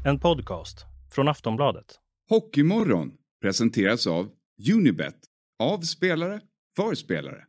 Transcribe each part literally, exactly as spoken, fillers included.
En podcast från Aftonbladet. Hockeymorgon presenteras av Unibet. Av spelare, för spelare.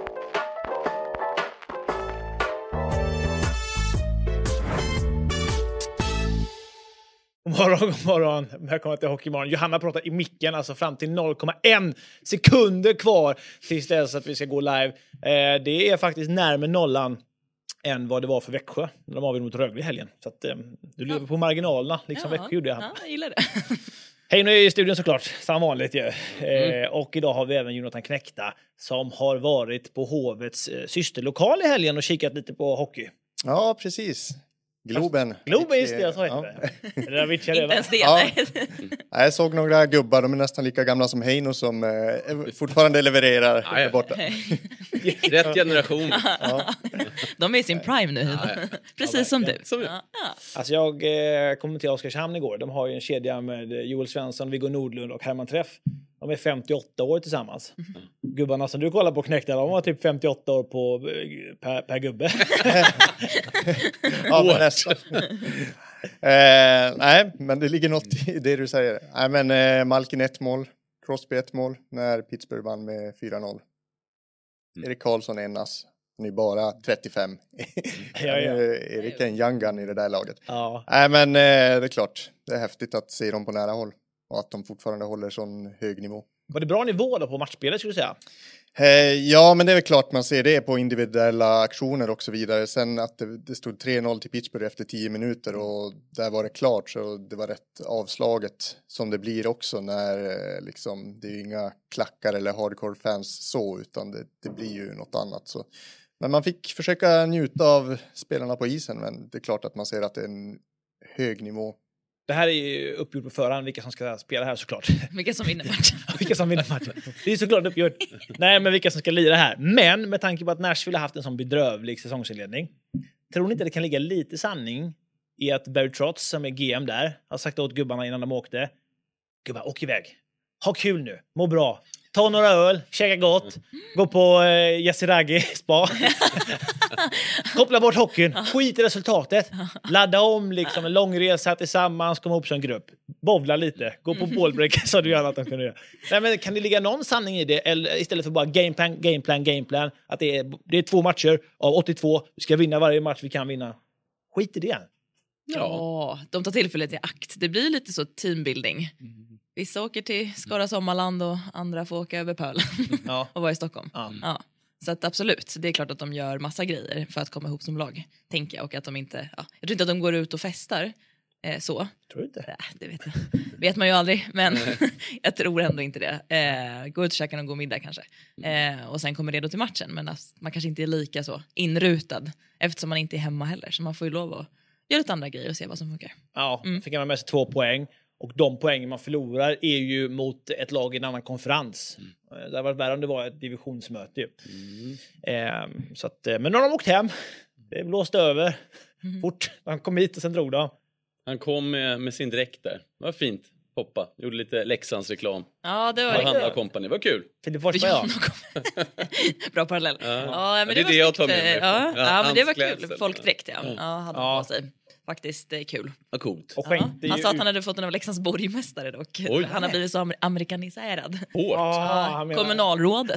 God morgon, god morgon. Välkommen till Hockeymorgon. Johanna pratar i micken, alltså fram till noll komma en sekunder kvar tills dess att vi ska gå live. Eh, det är faktiskt närmare nollan än vad det var för Växjö. De har vi mot Rögle i helgen. Så att, eh, du lever ja. på marginalerna, liksom ja. Växjö gjorde jag. Ja, jag gillar det. Hej, nu är i studion såklart, som vanligt ju. Mm. Eh, och idag har vi även Jonathan Knekta som har varit på Hovets eh, systerlokal i helgen och kikat lite på hockey. Ja, precis. Globen. Globen, just det, jag sa inte det. Det där vitchar inte ens det, ja. nej. Jag såg några gubbar, de är nästan lika gamla som Heino som eh, fortfarande levererar ja, ja. borta. Rätt generation. Ja. De är i sin prime nu. Ja, ja. Precis ja, som du. Som du. Ja. Alltså jag eh, kommenterade Oskarshamn igår. De har ju en kedja med Joel Svensson, Viggo Nordlund och Herman Träff. De är femtioåtta år tillsammans. Mm. Gubbarna som du kollar på Knekta, de var typ femtioåtta år på, per, per gubbe. Ja, men nästan. eh, nej, men det ligger något i det du säger. Nej, men eh, Malkin ett mål, Crosby ett mål när Pittsburgh vann med fyra noll. Mm. Erik Karlsson enas. Han är bara trettiofem. ja, ja. Erik är en young gun i det där laget. Ja. Nej, men eh, det är klart. Det är häftigt att se dem på nära håll. Och att de fortfarande håller sån hög nivå. Var det bra nivå då på matchspelet, skulle du säga? Eh, ja, men det är väl klart man ser det på individuella aktioner och så vidare. Sen att det, det stod tre noll till Pittsburgh efter tio minuter och där var det klart. Så det var rätt avslaget som det blir också när eh, liksom, det är ju inga klackar eller hardcore-fans så, utan det, det blir ju något annat. Så. Men man fick försöka njuta av spelarna på isen, men det är klart att man ser att det är en hög nivå. Det här är ju uppgjort på förhand vilka som ska spela här såklart. Vilka som vinner matchen. vilka som vinner matchen. Det är såklart uppgjort. Nej, men vilka som ska lira här. Men med tanke på att Nashville har haft en sån bedrövlig säsongsinledning. Tror ni inte det kan ligga lite sanning i att Barry Trotz som är G M där har sagt åt gubbarna innan de åkte. Gubbar, åk iväg. Ha kul nu. Må bra. Ta några öl, käka gott, gå på eh, Yassiragi spa. Koppla bort hockeyn, skit i resultatet. Ladda om liksom en lång resa tillsammans, komma upp som grupp. Bovla lite, gå på ballbreak så du gör att de kunde göra. Nej, men kan det ligga någon sanning i det eller istället för bara gameplan, gameplan, gameplan att det är, det är två matcher av åttiotvå, vi ska vinna varje match vi kan vinna. Skit i det. Ja, de tar tillfället i akt. Det blir lite så teambuilding. Mm. Vissa åker till Skara Sommarland och andra får åka över Pölen ja. och vara i Stockholm. Ja. Ja. Så att absolut, det är klart att de gör massa grejer för att komma ihop som lag, tänker jag. Och att de inte, ja, jag tror inte att de går ut och festar eh, så. Tror du inte? Nej, det vet jag. vet man ju aldrig, men jag tror ändå inte det. Eh, gå ut och käka någon god middag kanske. Eh, och sen kommer redo till matchen. Men alltså, man kanske inte är lika så inrutad eftersom man inte är hemma heller. Så man får ju lov att göra lite andra grejer och se vad som funkar. Ja, mm. fick man med sig två poäng. Och de poängen man förlorar är ju mot ett lag i en annan konferens. Mm. Det har varit värre om det var ett divisionsmöte. Mm. Eh, så att, men nu har de åkt hem. Det blåste över. Mm. Fort. Han kom hit och sen drog de. Han kom med, med sin dräkt där. Det var fint. Hoppa. Gjorde lite Leksands reklam. Ja, det var det. Han och kompani. Det var kul. Filip Forsberg, ja. Bra parallell. Ja, ja men det, det är var det jag tar med mig. Ja, ja, ja men det var kul. Klädsel. Folkdräkt, ja. Ja, ja hade ja. på sig. Faktiskt det är kul. Ja, coolt. Och ja. Han sa att han hade fått en av Leksands borgmästare dock. Oj. Han har blivit så amerikaniserad. Hårt. Ah, ja, kommunalrådet.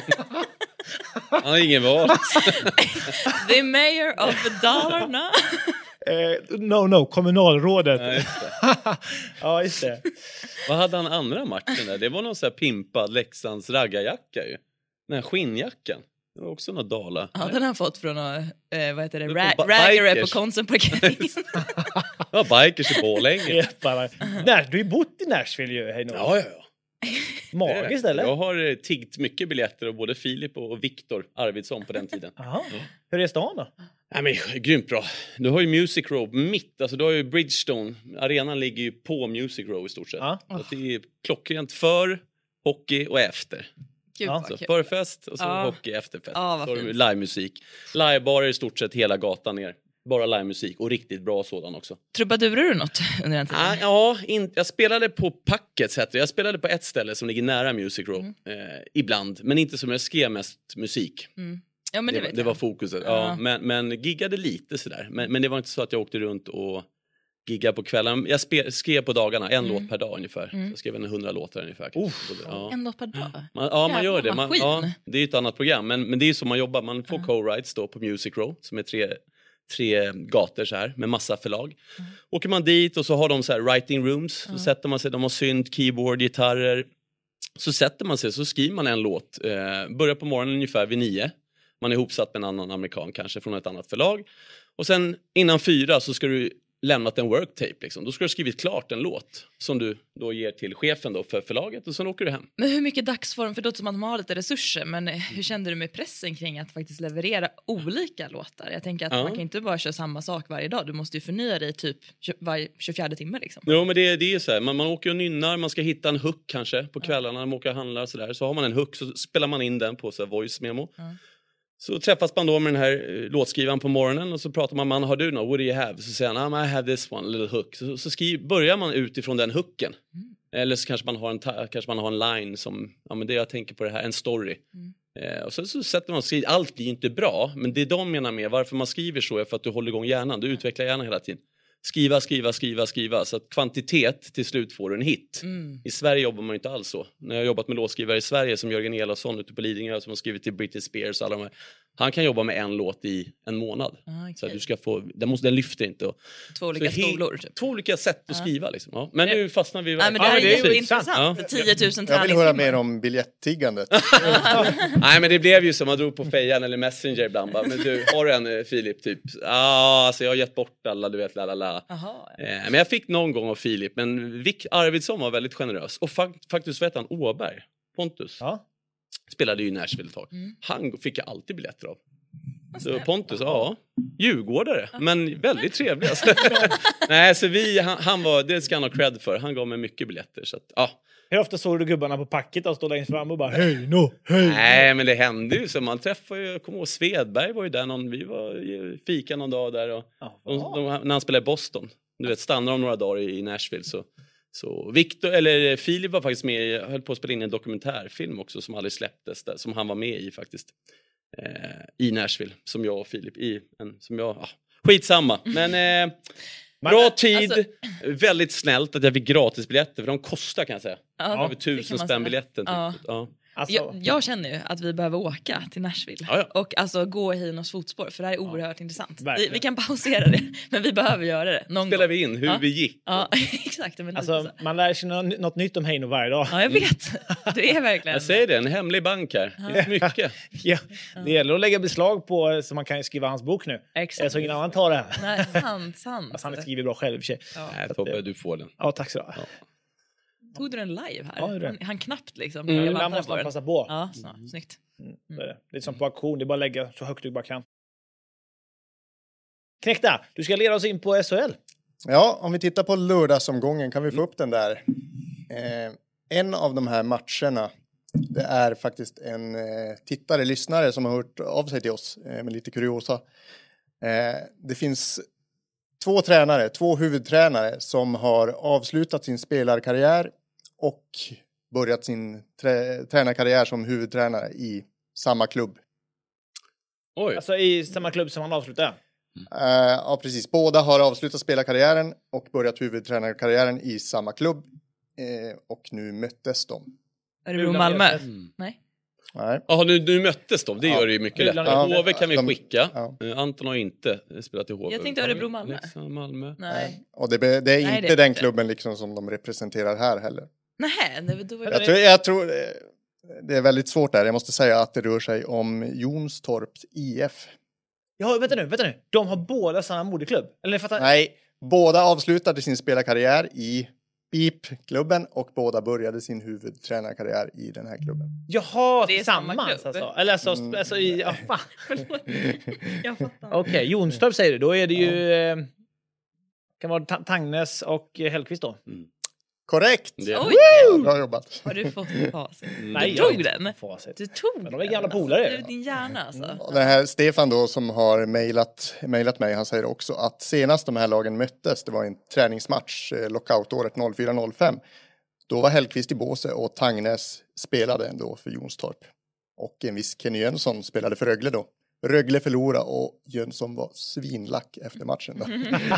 Han har ingen val. The mayor of the dollar, no? Uh, no, no, kommunalrådet. Ja, just det. ja, just det. Vad hade han andra matchen där? Det var någon så här pimpad Leksands raggarjacka ju. Den här skinnjackan. Det var också något dala. Ja, den har han fått från eh, vad heter det? Ra- ba- raggare på Konsumparkeringen. Ja, bikers i Borlänge. Nej, du har ju bott i Nashville ju. Hej, ja, ja, ja. Magiskt, eller? Jag har tiggt mycket biljetter av både Filip och Viktor Arvidsson på den tiden. Jaha. Ja. Hur är stan då? Nej, men grymt bra. Du har ju Music Row mitt, alltså du har ju Bridgestone. Arenan ligger ju på Music Row i stort sett. Ja. Så det är klockrent för hockey och efter. Gud, så förfest och så ja. hockey efterfest. Ja, så har du livemusik. Livebarer i stort sett hela gatan ner. Bara livemusik och riktigt bra sådan också. Trubadurar du något under den tiden? Ah, ja, in, jag spelade på Packets heter det. Jag spelade på ett ställe som ligger nära Music Row. Mm. Eh, ibland, men inte som jag skrev mest musik. Mm. Ja, men det, det, vet det jag. var fokuset. Ja. Ja, men, men giggade lite sådär. Men, men det var inte så att jag åkte runt och gigga på kvällen. Jag spe, skrev på dagarna, en mm. låt per dag ungefär. Mm. Så jag skrev en hundra låtar ungefär. Ja. En låt per dag? Man, ja, man gör det. Man, ja, det är ett annat program. Men, men det är så man jobbar. Man får uh. co-writes då på Music Row, som är tre, tre gator så här, med massa förlag. Mm. Åker man dit och så har de så här writing rooms. Mm. Så sätter man sig, de har synt, keyboard, gitarrer. Så sätter man sig, så skriver man en låt. Eh, börjar på morgonen ungefär vid nio. Man är ihopsatt med en annan amerikan, kanske från ett annat förlag. Och sen innan fyra så ska du lämnat en worktape liksom. Då ska du skrivit klart en låt som du då ger till chefen då för förlaget och sen åker du hem. Men hur mycket dagsform, för då som att man har lite resurser, men hur kände du med pressen kring att faktiskt leverera olika låtar? Jag tänker att ja. man kan inte bara köra samma sak varje dag. Du måste ju förnya dig typ varje tjugofjärde timme liksom. Jo, men det, det är så här. Man, man åker och nynnar, man ska hitta en hook kanske på kvällarna när man åker och handlar och sådär. Så har man en hook så spelar man in den på så här voice memo. Ja. Så träffas man då med den här låtskrivaren på morgonen och så pratar man, man har du något, what do you have? Så säger han, I have this one, little hook. Så, så skriv, börjar man utifrån den hooken. Mm. Eller så kanske man har en, kanske man har en line som, ja men det jag tänker på det här, en story. Mm. Eh, och så, så sätter man skriv, allt blir inte bra, men det de menar med varför man skriver så är för att du håller igång hjärnan, du utvecklar hjärnan hela tiden. Skriva, skriva, skriva, skriva. Så att kvantitet till slut får en hit. Mm. I Sverige jobbar man ju inte alls så. När jag har jobbat med låtskrivare i Sverige som Jörgen Elasson ute på Lidingö som har skrivit till Britney Spears och alla de här. Han kan jobba med en låt i en månad. Ah, okay. Så att du ska få, den, måste, den lyfter inte. Och, två olika skolor. Typ. Två olika sätt att ah. skriva liksom. Ja. Men nu fastnar vi... Ja, men det här ja, är ju intressant. Ja. tio tusen Jag vill höra mer om biljettiggandet. Nej, men det blev ju som man drog på fejan eller Messenger ibland. Bara, men du, har du en Filip typ? Ja, ah, alltså jag har gett bort alla, du vet, lalala. Aha, ja. eh, Men jag fick någon gång av Filip. Men Vic Arvidsson var väldigt generös. Och fakt- faktiskt vet han, Åberg, Pontus. Ja. Spelade ju i Nashville ett tag. Mm. Han fick jag alltid biljetter av. Så Pontus, ja. Djurgårdare, men väldigt trevlig. Alltså. Nej, så vi, han, han var, det ska han ha cred för. Han gav mig mycket biljetter. Så att, ja. Hur ofta såg du gubbarna på packet och stå längst fram och bara hej no, hej. Nej, men det hände ju så. Man träffade ju, jag kommer ihåg Svedberg var ju där någon, vi var fika någon dag där. Och, de, de, när han spelade i Boston. Du vet, stannar de några dagar i Nashville så... Så Victor, eller Filip var faktiskt med, jag höll på att spela in en dokumentärfilm också som aldrig släpptes där, som han var med i faktiskt. Eh, I Nashville, som jag och Filip i en, som jag, ah, skitsamma. Men eh, bra tid, alltså, väldigt snällt att jag fick gratisbiljetter, för de kostar kan jag säga. Ja, över tusen spänn biljetten. Ja. Typ. Ja. Alltså, jag, jag känner ju att vi behöver åka till Nashville ja, ja. och alltså gå i Hinos fotspår, för det här är oerhört ja. intressant. Vi, vi kan pausera det, men vi behöver göra det. Någon Spelar gång. vi in hur ja. vi gick. Ja, exakt. Men alltså, man lär sig något, något nytt om Heino varje dag. Ja, jag vet. Det är verkligen. Jag säger det, en hemlig bank här. Ja. Det är mycket. Ja, det gäller att lägga beslag på, så man kan skriva hans bok nu. Exakt. Så ingen annan tar det här. Nej, sant, sant. Alltså, han skriver bra själv i och för sig. Ja. Nej, Tobbe, du får den. Ja, tack så mycket. Ja. Tog du den live här? Ja, han, han knappt liksom. Mm. Ibland måste man passa på. Ja, så, mm. snyggt. Mm. Det är det. Lite som på auktion, det är bara att lägga så högt du bara kan. Knäckta, du ska leda oss in på S H L. Ja, om vi tittar på lördagsomgången kan vi få mm. upp den där. Eh, en av de här matcherna, det är faktiskt en eh, tittare, lyssnare som har hört av sig till oss eh, med lite kuriosa. Eh, det finns två tränare, två huvudtränare som har avslutat sin spelarkarriär och börjat sin trä- tränarkarriär som huvudtränare i samma klubb. Oj. Alltså i samma klubb som han avslutade? Uh, ja, precis. Båda har avslutat spelarkarriären och börjat huvudtränarkarriären i samma klubb. Uh, och nu möttes de. Örebro Malmö? Mm. Nej. Nej. Jaha, nu, nu möttes de. Det ja. Gör det ju mycket lättare. Ja. H V kan vi de, skicka. Ja. Anton har inte spelat i H V. Jag tänkte Örebro Malmö. Leksand, Malmö. Nej. Och det, det är Nej, inte det är den inte. klubben liksom som de representerar här heller. Nej, det, då var jag, tror, jag tror det är väldigt svårt där. Jag måste säga att det rör sig om Jonstorps I F. Ja, vänta nu, vänta nu. De har båda samma moderklubb. Eller fattar... Nej, båda avslutade sin spelarkarriär i B I P-klubben och båda började sin huvudtränarkarriär i den här klubben. Jaha, det är samma samma klubb. Alltså. Eller alltså, mm. alltså i... Ja, fan. Jag fattar. Okej, okay, Jonstorp säger du. Då är det ju... Ja. Eh, kan vara Tangnes och Hellqvist då. Mm. Korrekt! Oj! Bra jobbat. Har du fått facit? Nej, du tog den. Facit. Du tog Men den. de är gamla polare. Alltså, din hjärna alltså. Mm. Den här Stefan då som har mejlat, mejlat mig, han säger också att senast de här lagen möttes, det var en träningsmatch, lockoutåret noll fyra noll fem. Då var Hellqvist i båse och Tangnes spelade ändå för Jonstorp. Och en viss Kenny Jönsson spelade för Rögle då. Rögle förlora och Jönsson var svinlack efter matchen. Då.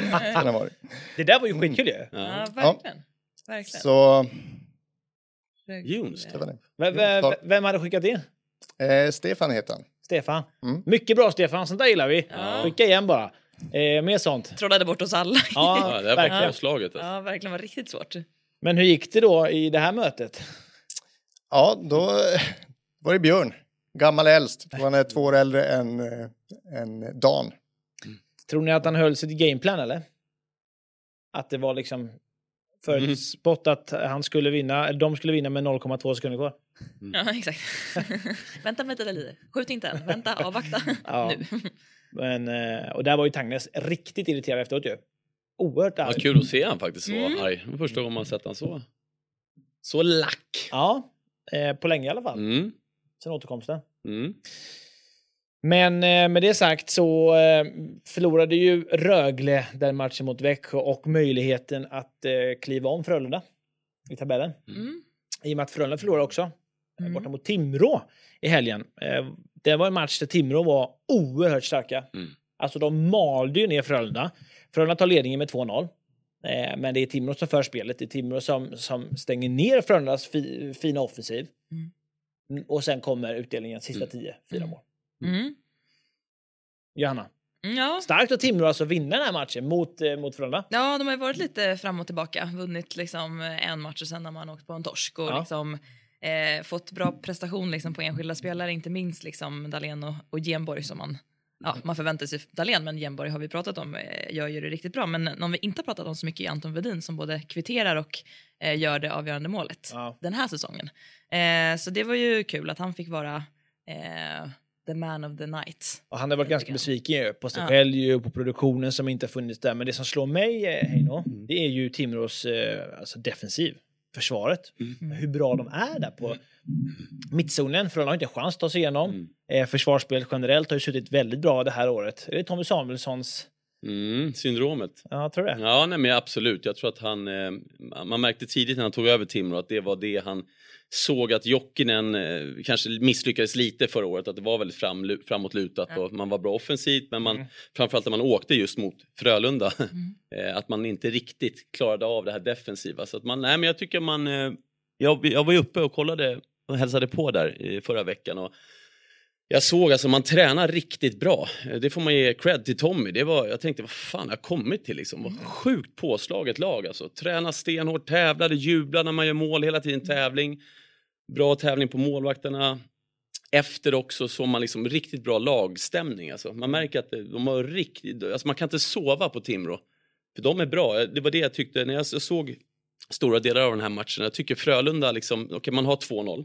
Det där var ju skitkul ju. Ja, ja verkligen. Ja. verkligen. Så... Juns. Vem, vem hade skickat in? Eh, Stefan heter han. Stefan. Mm. Mycket bra Stefan, sånt där gillar vi. Ja. Skicka igen bara. Eh, mer sånt. Trollade bort oss alla. Ja, ja det var verkligen avslaget. Alltså. Ja, verkligen var riktigt svårt. Men hur gick det då i det här mötet? Ja, då var det Björn. Gammal äldst. Han är två år äldre än, än Dan. Mm. Tror ni att han höll sitt gameplan eller? Att det var liksom förutspått mm. att han skulle vinna, de skulle vinna med noll komma två sekunder kvar. Mm. Ja, exakt. Vänta med det lite. Skjut inte än. Vänta, avvakta. Ja. Nu. Men, och där var ju Tangnes riktigt irriterad efteråt ju. Oerhört arg. Vad kul att se han faktiskt så mm. arg. Det första gången man sett han så. Så lack. Ja, eh, på länge i alla fall. Mm. Sen återkomsten. Mm. Men eh, med det sagt så eh, förlorade ju Rögle den matchen mot Växjö och möjligheten att eh, kliva om Frölunda i tabellen. Mm. I och med att Frölunda förlorade också mm. borta mot Timrå i helgen. Eh, det var en match där Timrå var oerhört starka. Mm. Alltså de malde ju ner Frölunda. Frölunda tar ledningen med två noll. Eh, men det är Timrå som för spelet. Det är Timrå som, som stänger ner Frölundas fi, fina offensiv. Mm. Och sen kommer utdelningen sista tio, fyra mål. Mm. Johanna. Ja. Starkt att Timrå alltså vinna den här matchen mot, eh, mot Frölunda. Ja, de har ju varit lite fram och tillbaka. Vunnit liksom en match och sen när man åkt på en torsk. Och ja. liksom, eh, fått bra prestation liksom, på enskilda spelare. Inte minst liksom, Dahlén och, och Genborg som man... Ja, man förväntar sig Dahlén, men Genborg har vi pratat om. Eh, gör ju det riktigt bra. Men någon vi inte har pratat om så mycket är Anton Wedin som både kvitterar och eh, gör det avgörande målet ja. den här säsongen. Eh, så det var ju kul att han fick vara... Eh, the man of the night. Och han har varit ganska besviken på sig ja. själv ju, på produktionen som inte har funnits där. Men det som slår mig, Heino, mm. det är ju Timrås eh, alltså defensiv. Försvaret. Mm. Hur bra de är där på mittzonen. För de har inte en chans att ta sig igenom. Mm. Eh, försvarsspelet generellt har ju suttit väldigt bra det här året. Är det Tommy Samuelssons... Mm, syndromet. Ja, jag tror det. Ja, nej, men absolut. Jag tror att han... Eh, man märkte tidigt när han tog över Timrå att det var det han... såg att Jokinen eh, kanske misslyckades lite förra året, att det var väldigt fram, framåtlutat ja. och man var bra offensivt, men man, mm. framförallt när man åkte just mot Frölunda mm. eh, att man inte riktigt klarade av det här defensiva, så att man, nej men jag tycker man eh, jag, jag var ju uppe och kollade och hälsade på där i förra veckan och jag såg alltså man tränar riktigt bra. Det får man ge cred till Tommy. Det var, jag tänkte, vad fan har jag kommit till liksom? Vad sjukt påslaget lag alltså. Träna stenhårt, tävlade, jubla när man gör mål, hela tiden tävling. Bra tävling på målvakterna. Efter också så man liksom riktigt bra lagstämning alltså. Man märker att de har riktigt, alltså man kan inte sova på Timrå. För de är bra. Det var det jag tyckte när jag såg stora delar av den här matchen. Jag tycker Frölunda liksom, okej okay, man har två noll.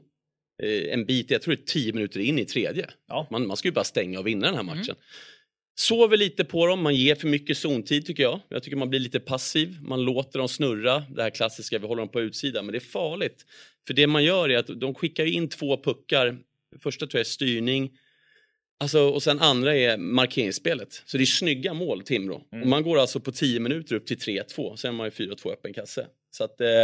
En bit, jag tror det är tio minuter in i tredje. Ja. Man, man ska ju bara stänga och vinna den här matchen. Mm. Sover lite på dem, man ger för mycket zontid tycker jag. Jag tycker man blir lite passiv, man låter dem snurra. Det här klassiska, vi håller dem på utsidan. Men det är farligt. För det man gör är att de skickar in två puckar. Första tror jag är styrning. Alltså, och sen andra är markeringsspelet. Så det är snygga mål, Timrå. Mm. Och man går alltså på tio minuter upp till tre två. Sen har man ju fyra två öppen kasse. Så att... Eh,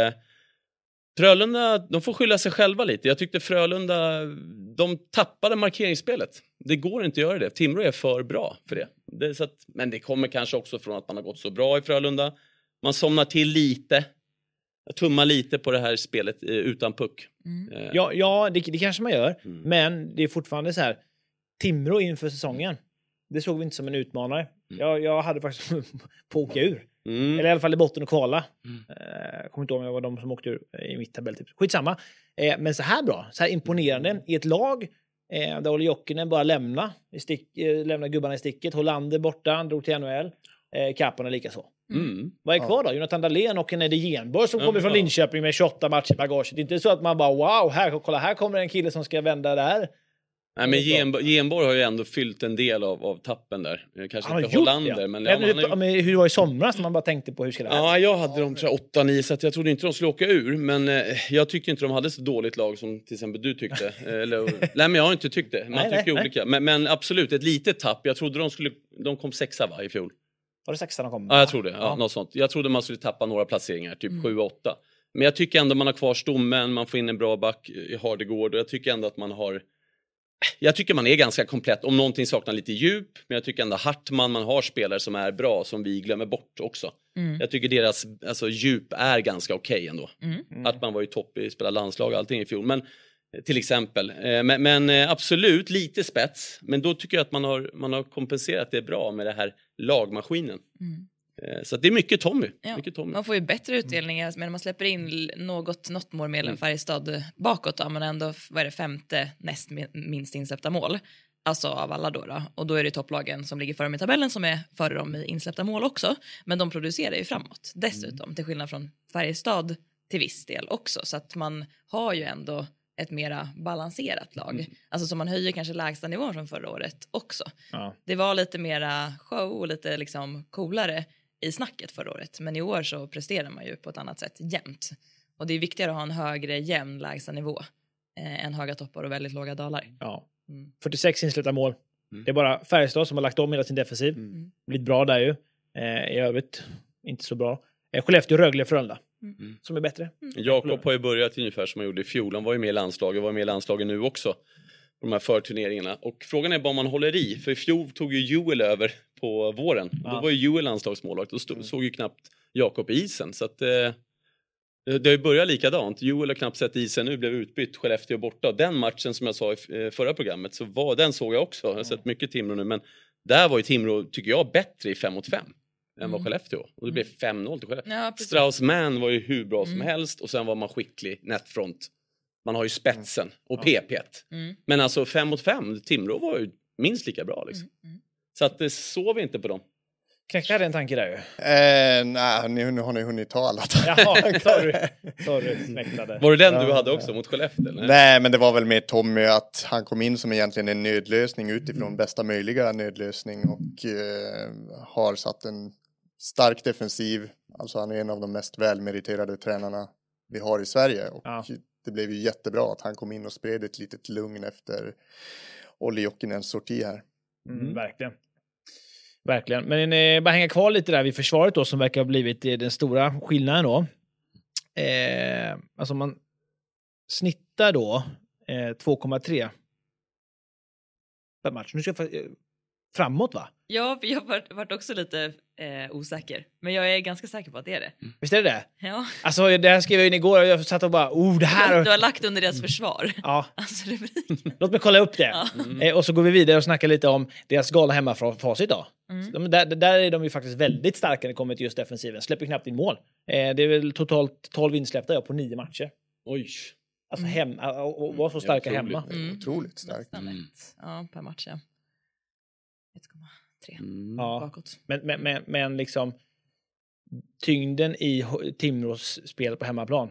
Frölunda, de får skylla sig själva lite. Jag tyckte Frölunda, de tappade markeringsspelet. Det går inte att göra det. Timrå är för bra för det. det är så att, men det kommer kanske också från att man har gått så bra i Frölunda. Man somnar till lite. Jag tummar lite på det här spelet eh, utan puck. Mm. Eh. Ja, ja det, det kanske man gör. Mm. Men det är fortfarande så här. Timrå inför säsongen. Det såg vi inte som en utmanare. Mm. Jag, jag hade faktiskt på åka ur. Mm. Eller i alla fall i botten och kvala. Mm. Jag kommer inte ihåg om jag var de som åkte ur i mitt tabelltips. Skitsamma. Eh, men så här bra. Så här imponerande. I ett lag eh, där Olle Jokinen bara lämna, i stick, eh, lämna gubbarna i sticket. Hollander borta, drog till N H L. Eh, Kapparna lika så. Mm. Vad är kvar då? Jonathan Dahlén och en Eddie Genborg som mm. kommer från Linköping med tjugoåtta matcher i bagaget. Det är inte så att man bara wow, här, kolla, här kommer en kille som ska vända där. Nej, men Genborg, Genborg har ju ändå fyllt en del av, av tappen där. Kanske inte Hollander. Ja. Men, ja, men, hur, men hur det var i somras när man bara tänkte på hur ska det här? Ja, jag hade dem åtta nio så att jag trodde inte de skulle åka ur. Men eh, jag tyckte inte de hade så dåligt lag som till exempel du tyckte. Eller, nej, men jag har inte tyckt det. Man nej, tycker nej, olika. Men, men absolut, ett litet tapp. Jag trodde de skulle... De kom sexa va, i fjol. Var det sexa de kom? Ja, jag trodde. Ja, ja. Något sånt. Jag trodde man skulle tappa några placeringar. Typ mm. sju åtta. Men jag tycker ändå man har kvar stommen. Man får in en bra back i Hardegård. Och jag tycker ändå att man har... Jag tycker man är ganska komplett. Om någonting saknar lite djup. Men jag tycker ändå Hartman, man har spelare som är bra. Som vi glömmer bort också. Mm. Jag tycker deras alltså, djup är ganska okej okay ändå. Mm. Hartman var ju topp i spela landslag och allting i fjol. Men till exempel. Men, men absolut lite spets. Men då tycker jag att man har, man har kompenserat det bra med det här lagmaskinen. Mm. Så det är mycket Tommy. Ja, mycket Tommy. Man får ju bättre utdelningar men man släpper in något, något målmedel än Färjestad bakåt då, men ändå vad är det, femte näst minst insläppta mål. Alltså av alla då, då. Och då är det topplagen som ligger före med tabellen som är före dem i insläppta mål också. Men de producerar ju framåt dessutom. Mm. Till skillnad från Färjestad till viss del också. Så att man har ju ändå ett mera balanserat lag. Mm. Alltså så man höjer kanske lägsta nivån från förra året också. Ja. Det var lite mera show och lite liksom coolare i snacket förra året. Men i år så presterar man ju på ett annat sätt jämnt. Och det är viktigare att ha en högre jämn lägsta nivå eh, än höga toppar och väldigt låga dalar. Ja. Mm. fyrtiosex insläppta mål. Mm. Det är bara Färjestad som har lagt om hela sin defensiv. Mm. Blivit bra där ju. Eh, I övrigt inte så bra. Eh, Skellefteå, Rögle, Frölunda. Mm. Som är bättre. Mm. Jakob har ju börjat ungefär som han gjorde i fjol. Han var ju med i landslaget. Var med i landslaget nu också. De här förturneringarna. Och frågan är bara om man håller i. För i fjol tog ju Joel över på våren. Ja. Då var ju Joel landslagsmålvakt. Då stod, mm. såg ju knappt Jakob i isen. Så att eh, det har ju börjat likadant. Joel har knappt sett isen nu. Blev utbytt. Skellefteå borta. Den matchen som jag sa i förra programmet. Så var, den såg jag också. Jag har sett mycket Timrå nu. Men där var ju Timrå, tycker jag, bättre i fem mot fem. Än vad Skellefteå. Och det blev fem noll till Skellefteå. Ja, Strauss-Mann var ju hur bra mm. som helst. Och sen var man skicklig nätfront. Man har ju spetsen och P P. Mm. Men alltså fem mot fem, Timrå var ju minst lika bra liksom. Mm. Mm. Så att det sov inte på dem. Knäckte hade en tanke där ju. Eh, nej, nu, nu har ni hunnit ta alla. Jaha, sorry. sorry var det den du hade också mot Skellefteå? Eller? Nej, men det var väl med Tommy att han kom in som egentligen en nödlösning utifrån mm. bästa möjliga nödlösning. Och eh, har satt en stark defensiv. Alltså han är en av de mest välmeriterade tränarna vi har i Sverige. Och ja. Det blev ju jättebra att han kom in och spred ett litet lugn efter Olli Jokinens sorti här. Mm, mm. Verkligen. Verkligen. Men eh, bara hänga kvar lite där vid försvaret då som verkar ha blivit eh, den stora skillnaden då. Eh, alltså man snittar då eh, två komma tre per match. Nu ska jag eh, framåt va? Ja, jag har varit, varit också lite eh, osäker. Men jag är ganska säker på att det är det. Mm. Visst är det det? Ja. Alltså det här skrev jag in igår och jag satt och bara, oh det här... Du, du har lagt under deras försvar. Ja. Alltså, det... Låt mig kolla upp det. Ja. Mm. Eh, och så går vi vidare och snackar lite om deras galna hemma från facit då. Mm. De, där, där är de ju faktiskt väldigt starka när det kommer till just defensiven. Släpper knappt in mål. Eh, det är väl totalt tolv insläppta på nio matcher. Oj. Alltså hem, och, och var så starka ja, hemma. Mm. Otroligt starkt. Mm. Ja, per match ja. ett komma tre Mm. Ja. Men, men, men, men liksom tyngden i Timrås spel på hemmaplan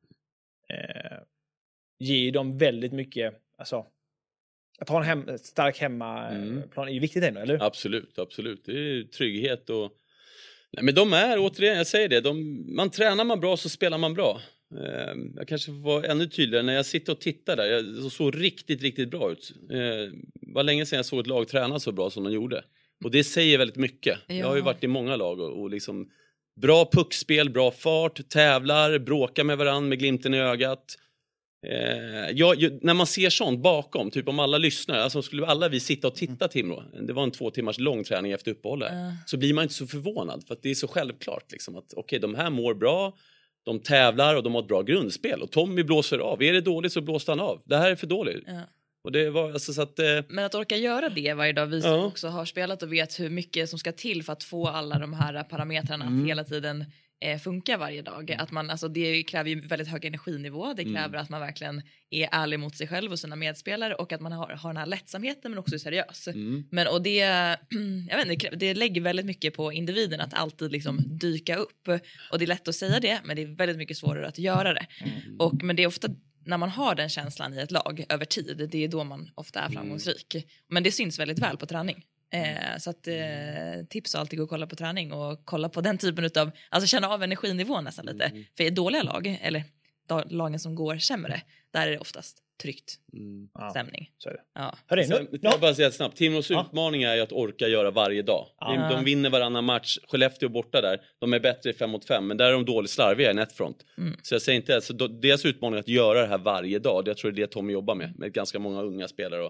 eh, ger dem väldigt mycket, alltså att ha en hem, stark hemmaplan mm. är ju viktigt ändå, eller? Absolut, absolut. Det är trygghet och nej, men de är, återigen, jag säger det, de, man tränar man bra så spelar man bra. Eh, jag kanske var ännu tydligare när jag sitter och tittar där, jag såg riktigt, riktigt bra ut. Eh, var länge sedan jag såg ett lag träna så bra som de gjorde. Och det säger väldigt mycket. Ja. Jag har ju varit i många lag och, och liksom bra puckspel, bra fart, tävlar, bråkar med varandra med glimten i ögat. Eh, jag, när man ser sånt bakom, typ om alla lyssnar, alltså skulle alla vi sitta och titta Timrå, det var en två timmars lång träning efter uppehåll uh. så blir man inte så förvånad för att det är så självklart liksom, att okej, okay, de här mår bra, de tävlar och de har ett bra grundspel och Tommy blåser av, är det dåligt så blåser han av, det här är för dåligt. Uh. Och det var, alltså, så att, eh... Men att orka göra det varje dag, vi som ja. också har spelat och vet hur mycket som ska till för att få alla de här parametrarna mm. att hela tiden eh, funka varje dag. Mm. Att man, alltså, det kräver ju väldigt hög energinivå, det kräver mm. att man verkligen är ärlig mot sig själv och sina medspelare och att man har, har den här lättsamheten men också är seriös. Mm. Men, och det, jag vet inte, det lägger väldigt mycket på individen att alltid liksom dyka upp. Och det är lätt att säga det, men det är väldigt mycket svårare att göra det. Mm. Och, men det är ofta när man har den känslan i ett lag över tid, det är då man ofta är framgångsrik. Mm. Men det syns väldigt väl på träning. Eh, så att eh, tips är alltid gå och kolla på träning och kolla på den typen av, alltså känna av energinivån nästan lite. Mm. För i dåliga lag, eller lagen som går sämre, där är det oftast tryckt mm. stämning. Så är det. Ja. Hörru, nu, nu. Jag bara säga snabbt, Timrås ja. utmaning är ju att orka göra varje dag. Ja. De vinner varannan match, Skellefteå borta där, de är bättre i fem mot fem, men där är de dåligt slarviga i netfront. Mm. Så jag säger inte, så deras utmaning är att göra det här varje dag, jag tror det är det Tommy jobbar med, med ganska många unga spelare och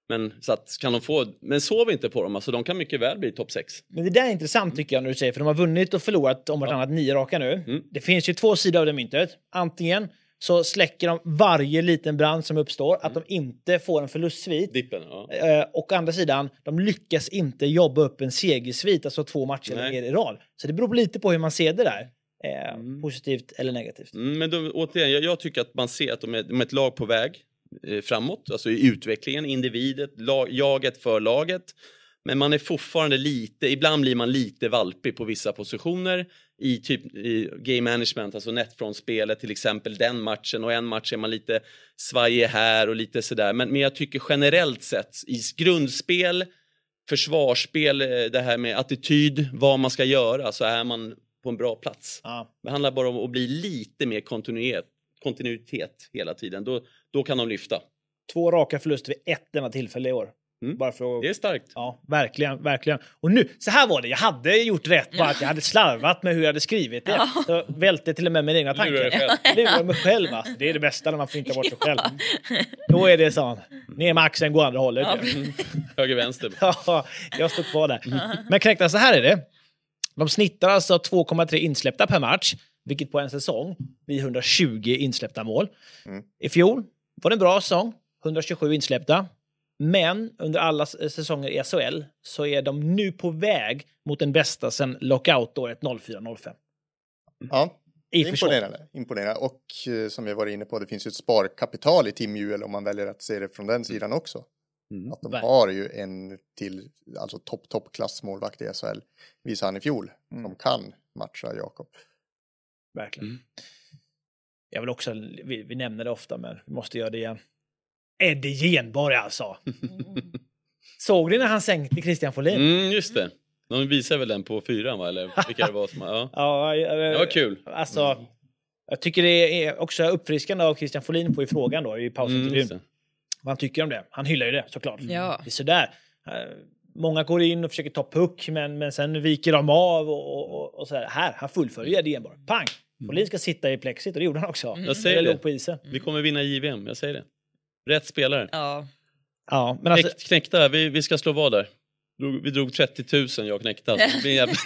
Men, så att, kan de få, men sov inte på dem, alltså de kan mycket väl bli topp sex. Men det där är intressant tycker jag när du säger, för de har vunnit och förlorat om vartannat ja. nio raka nu. Mm. Det finns ju två sidor av det myntet. Antingen så släcker de varje liten brand som uppstår, mm. att de inte får en förlustsvit. Dippen, ja. Och å andra sidan, de lyckas inte jobba upp en segersvit, alltså två matcher eller mer i rad. Så det beror lite på hur man ser det där. Eh, mm. Positivt eller negativt. Mm, men de, återigen, jag, jag tycker att man ser att de är, de är ett lag på väg eh, framåt, alltså i utvecklingen, individet, lag, jaget för laget. Men man är fortfarande lite, ibland blir man lite valpig på vissa positioner i typ i game management, alltså netfront-spelet till exempel, den matchen, och en match är man lite svajig här och lite sådär. Men, men jag tycker generellt sett i grundspel, försvarsspel, det här med attityd, vad man ska göra, så är man på en bra plats. Ja. Det handlar bara om att bli lite mer kontinuitet, kontinuitet hela tiden. Då, då kan de lyfta. Två raka förluster vid ett denna tillfälle i år. Mm. Bara för att... Det är starkt. Ja, verkligen, verkligen. Och nu, så här var det. Jag hade gjort rätt, bara att jag hade slarvat med hur jag hade skrivit det. Ja. Så välte till och med mina egna tankar. Lurar mig själv. Alltså. Det är det bästa när man får inte bort sig själv. Då är det så. Ner med axeln, gå andra hållet. Ja. Mm. Höger, vänster. Ja, jag står kvar där. Mm. Men knäckta, så här är det. De snittar alltså två komma tre insläppta per match, vilket på en säsong blir hundratjugo insläppta mål. Mm. I fjol var det en bra säsong, hundratjugosju insläppta. Men under alla säsonger i S H L så är de nu på väg mot den bästa sedan lockout-året noll fyra noll fem. Ja, imponerande. imponerande. Och eh, som vi var inne på, det finns ju ett sparkapital i Team U L om man väljer att se det från den sidan också. Mm. Att de Ver- har ju en till, alltså topp, topp klassmålvakt i S H L, visade han i fjol. Mm. De kan matcha Jakob. Verkligen. Mm. Jag vill också, vi, vi nämner det ofta, men vi måste göra det igen. Eddie Genborg alltså. Såg ni när han sänkte Christian Folin? Mm, just det. De visar väl den på fyran, va? Eller vilka det var som... Ja, ja, det var kul. Alltså, mm. jag tycker det är också uppfriskande av Christian Folin på i frågan då, i pausintervjun. Mm, vad han tycker om det. Han hyllar ju det, såklart. Ja. Det är sådär. Många går in och försöker ta puck, men, men sen viker de av och, och, och så här. Här, han fullföljer Eddie Genborg. Pang! Folin ska sitta i plexit, och det gjorde han också. Mm. Jag säger det. På isen. Vi kommer vinna J V M, jag säger det. Rätt spelare. Ja. Ja, men alltså... Knäckta, vi, vi ska slå vad där. Vi drog trettio tusen, jag knäckta. Alltså. Det blir jävla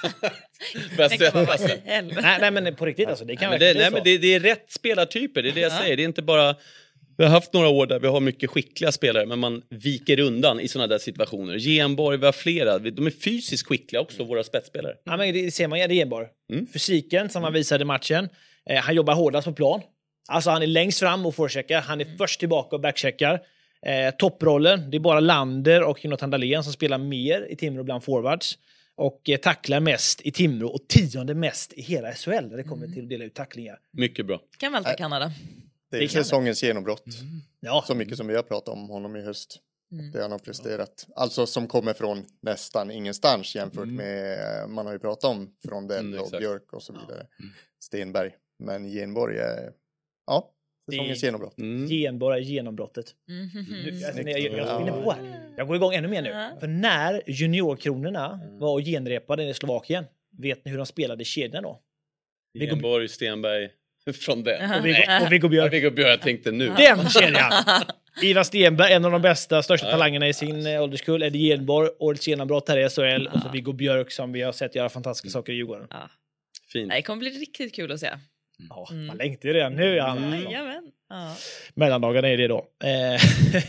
nej, nej, men på riktigt alltså. Det kan nej, men det, nej, men det, det är rätt spelartyper, det är det jag ja. säger. Det är inte bara... Vi har haft några år där vi har mycket skickliga spelare, men man viker undan i sådana där situationer. Genborg, vi har flera. De är fysiskt skickliga också, våra spetsspelare. Ja, men det ser man ju, Genborg. Mm. Fysiken som han visade i matchen. Eh, han jobbar hårdast på plan. Alltså han är längst fram och forecheckar. Han är mm. först tillbaka och backcheckar. Eh, topprollen, det är bara Lander och Jonathan Dahlén som spelar mer i Timrå bland forwards. Och eh, tacklar mest i Timrå och tionde mest i hela S H L när det kommer mm. till att dela ut tacklingar. Mycket bra. Kan välta äh, Kanada. Det är det säsongens det. genombrott. Mm. Ja. Så mycket som vi har pratat om honom i höst. Mm. Det han har presterat. Alltså som kommer från nästan ingenstans jämfört mm. med, man har ju pratat om Frondell mm, och Björk och så vidare. Ja. Mm. Stenberg. Men Genborg är, ja, säsongens genombrott. Mm. Genborg är genombrottet. Mm. Nu, alltså, jag, jag, jag, jag, på här. jag går igång ännu mer nu. Mm. För när juniorkronorna mm. var och genrepade i Slovakien, vet ni hur de spelade i kedjan då? Genborg, Stenberg, från det. Och Viggo, och Viggo Björk. Viggo Björk, jag tänkte nu. Den kedjan! Ivar Stenberg, en av de bästa, största ja. talangerna i sin eh, ålderskull. Eddie Genborg, årets genombrott här i S H L. Ja. Och så Viggo Björk som vi har sett göra fantastiska saker i Djurgården. Ja. Fint. Det kommer bli riktigt kul att se. Ja, mm. man längtar ju redan nu. Mm. Mm. Ja. Mellandagarna är det då. Eh,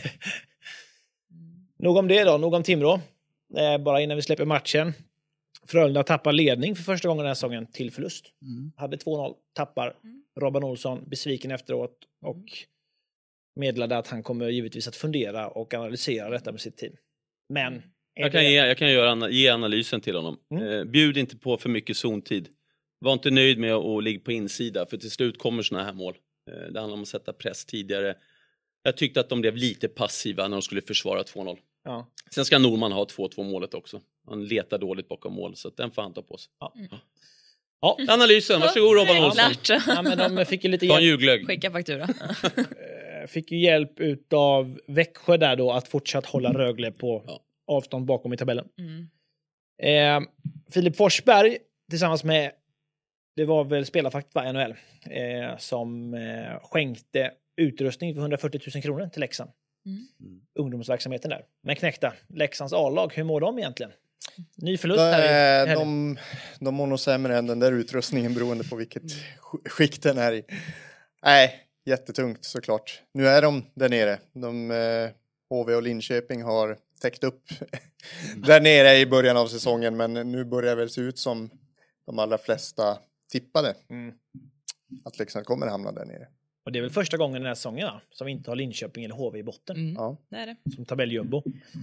nog om det då, nog om Timrå. Eh, bara innan vi släpper matchen. Frölunda tappar ledning för första gången den här säsongen till förlust. Mm. Hade två noll, tappar. Mm. Robban Olsson besviken efteråt och meddelade att han kommer givetvis att fundera och analysera detta med sitt team. Men jag kan, det... ge, jag kan göra, ge analysen till honom. Mm. Eh, bjud inte på för mycket zontid. Var inte nöjd med att ligga på insida, för till slut kommer såna här mål. Eh, det handlar om att sätta press tidigare. Jag tyckte att de blev lite passiva när de skulle försvara två noll. Ja. Sen ska Norman ha två två målet också. Han letar dåligt bakom mål, så att den får han ta på sig. Ja. Mm. Ja. Analysen, varsågod Robban Olsson. Ja, men de fick ju lite hjälp. Skicka faktura. Fick ju hjälp utav Växjö där då att fortsatt hålla Rögle på ja. avstånd bakom i tabellen. Mm. Eh, Filip Forsberg tillsammans med, det var väl spelarfakt var N H L, eh, som eh, skänkte utrustning för hundrafyrtio tusen kronor till Leksand. Mm. Ungdomsverksamheten där. Men knäckta, Leksands A-lag, hur mår de egentligen? Ny förlust de, här i de, de mår nog sämre än den där utrustningen beroende på vilket skikt den är i. Nej, jättetungt såklart. Nu är de där nere. De, eh, H V och Linköping har täckt upp där nere i början av säsongen, men nu börjar det väl se ut som de allra flesta tippade mm. att Leksand kommer hamna där nere. Och det är väl första gången den här säsongen som vi inte har Linköping eller H V i botten. Mm. Ja, det är det. Som tabelljumbo.